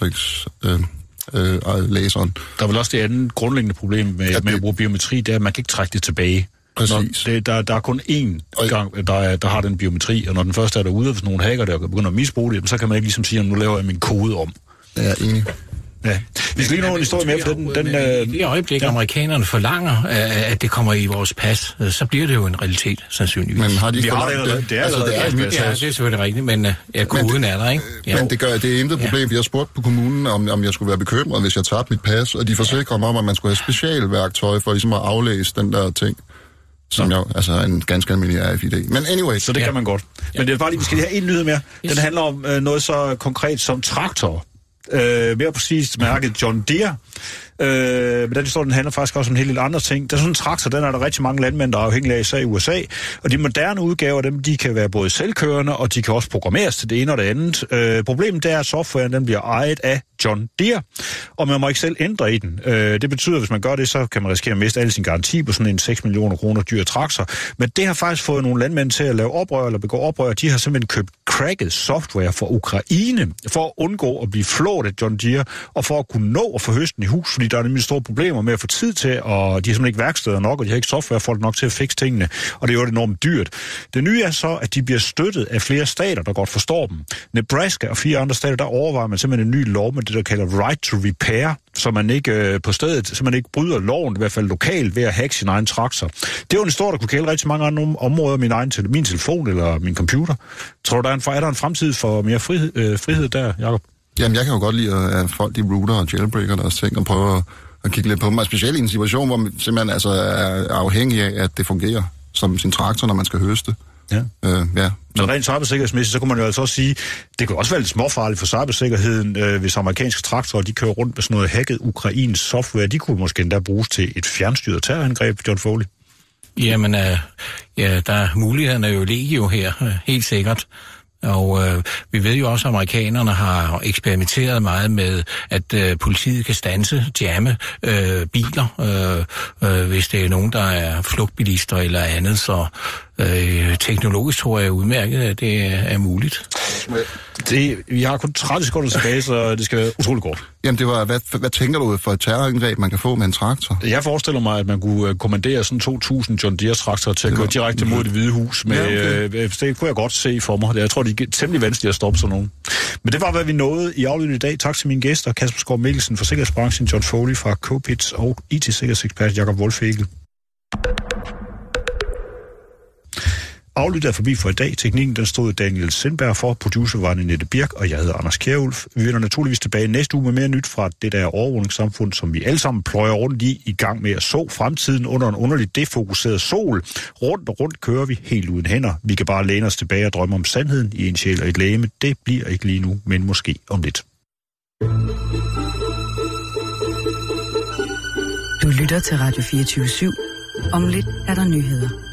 fingeraftrykslæseren. Der er vel også det andet grundlæggende problem med at bruge biometri, det er, at man kan ikke trække det tilbage. Præcis. Der er kun én gang, der har den biometri, og når den første er derude, hvis nogle hacker der begynder at misbruge det, så kan man ikke ligesom sige, at nu laver jeg min kode om. Ja, jeg er enig. Ja. Vi skal lige nå en historie mere for den. I det øjeblik, amerikanerne forlanger, at det kommer i vores pas, så bliver det jo en realitet, sandsynligvis. Men har de det er det er selvfølgelig rigtigt, men koden er der, ikke? Ja. Men det er intet problem. Jeg spurgte på kommunen, om jeg skulle være bekymret, hvis jeg tabte mit pas, og de forsikrer mig om, at man skulle have specialværktøj for ligesom at aflæse den der ting. Som jo altså en ganske almindelig RFID. Men anyway. Så det kan man godt. Men det er bare lige, vi skal have en nyhed mere. Den handler om noget så konkret som traktor. Mere præcist mærket John Deere. Men den historie, den handler faktisk også om en helt lille andre ting. Der er sådan en traktor, den er der rigtig mange landmænd, der er afhængige af, især i USA. Og de moderne udgaver, dem, de kan være både selvkørende, og de kan også programmeres til det ene og det andet. Problemet er, at softwaren den bliver ejet af John Deere, og man må ikke selv ændre i den. Det betyder, at hvis man gør det, så kan man risikere at miste alle sin garanti på sådan en 6 millioner kroner dyr traktor. Men det har faktisk fået nogle landmænd til at lave oprør eller begå oprør. De har simpelthen købt cracket software fra Ukraine for at undgå at blive flået af John Deere, og for at kunne nå at få høsten i hus, fordi der er nemlig store problemer med at få tid til, og de har simpelthen ikke værksteder nok, og de har ikke softwarefolk nok til at fikse tingene, og det er jo enormt dyrt. Det nye er så, at de bliver støttet af flere stater, der godt forstår dem. Nebraska og 4 andre stater, der overvejer man simpelthen en ny lov med det, der kalder right to repair, så man ikke på stedet, så man ikke bryder loven, i hvert fald lokalt, ved at hacke sin egen traktor. Det er jo en historie, der kunne gælde rigtig mange andre områder, min telefon eller min computer. Tror du, er der en fremtid for mere frihed der, Jacob? Jamen, jeg kan jo godt lide, at folk de router og jailbreaker deres ting og prøver at kigge lidt på dem. Og specielt i en situation, hvor man simpelthen altså er afhængig af, at det fungerer som sin traktor, når man skal høste. Ja. Ja. Men rent cybersikkerhedsmæssigt, så kunne man jo altså også sige, det kan også være lidt småfarligt for cybersikkerheden, hvis amerikanske traktorer, de kører rundt med sådan noget hacket ukrainsk software. De kunne måske endda bruges til et fjernstyret terrorangreb, John Foley. Jamen, mulighederne er jo legio her, helt sikkert. Og vi ved jo også, at amerikanerne har eksperimenteret meget med, at politiet kan jamme biler, hvis det er nogen, der er flugtbilister eller andet. Så Teknologisk tror jeg udmærket, at det er muligt. Vi har kun 30 sekunder tilbage, så det skal være utroligt kort. Jamen det var, hvad tænker du for et terrorangreb, man kan få med en traktor? Jeg forestiller mig, at man kunne kommandere sådan 2.000 John Deere-traktorer til at gå direkte mod Det Hvide Hus. Med, ja, okay. Det kunne jeg godt se for mig. Jeg tror, det er temmelig vanskeligt at stoppe sådan nogen. Men det var, hvad vi nåede i Aflyttet i dag. Tak til mine gæster, Kasper Skov Mikkelsen fra Sikkerhedsbranchen, John Foley fra Copits og IT-sikkerhedsekspert Jakob Wolfegel. Aflyttet er forbi for i dag. Teknikken den stod Daniel Sindberg for. Producer var Nette Birk, og jeg hedder Anders Kjærulf. Vi vender naturligvis tilbage næste uge med mere nyt fra det der overvågningssamfund, som vi alle sammen pløjer rundt i gang med at så fremtiden under en underligt defokuseret sol. Rundt og rundt kører vi helt uden hænder. Vi kan bare læne os tilbage og drømme om sandheden i en sjæl og et legeme. Det bliver ikke lige nu, men måske om lidt. Du lytter til Radio 24/7. Om lidt er der nyheder.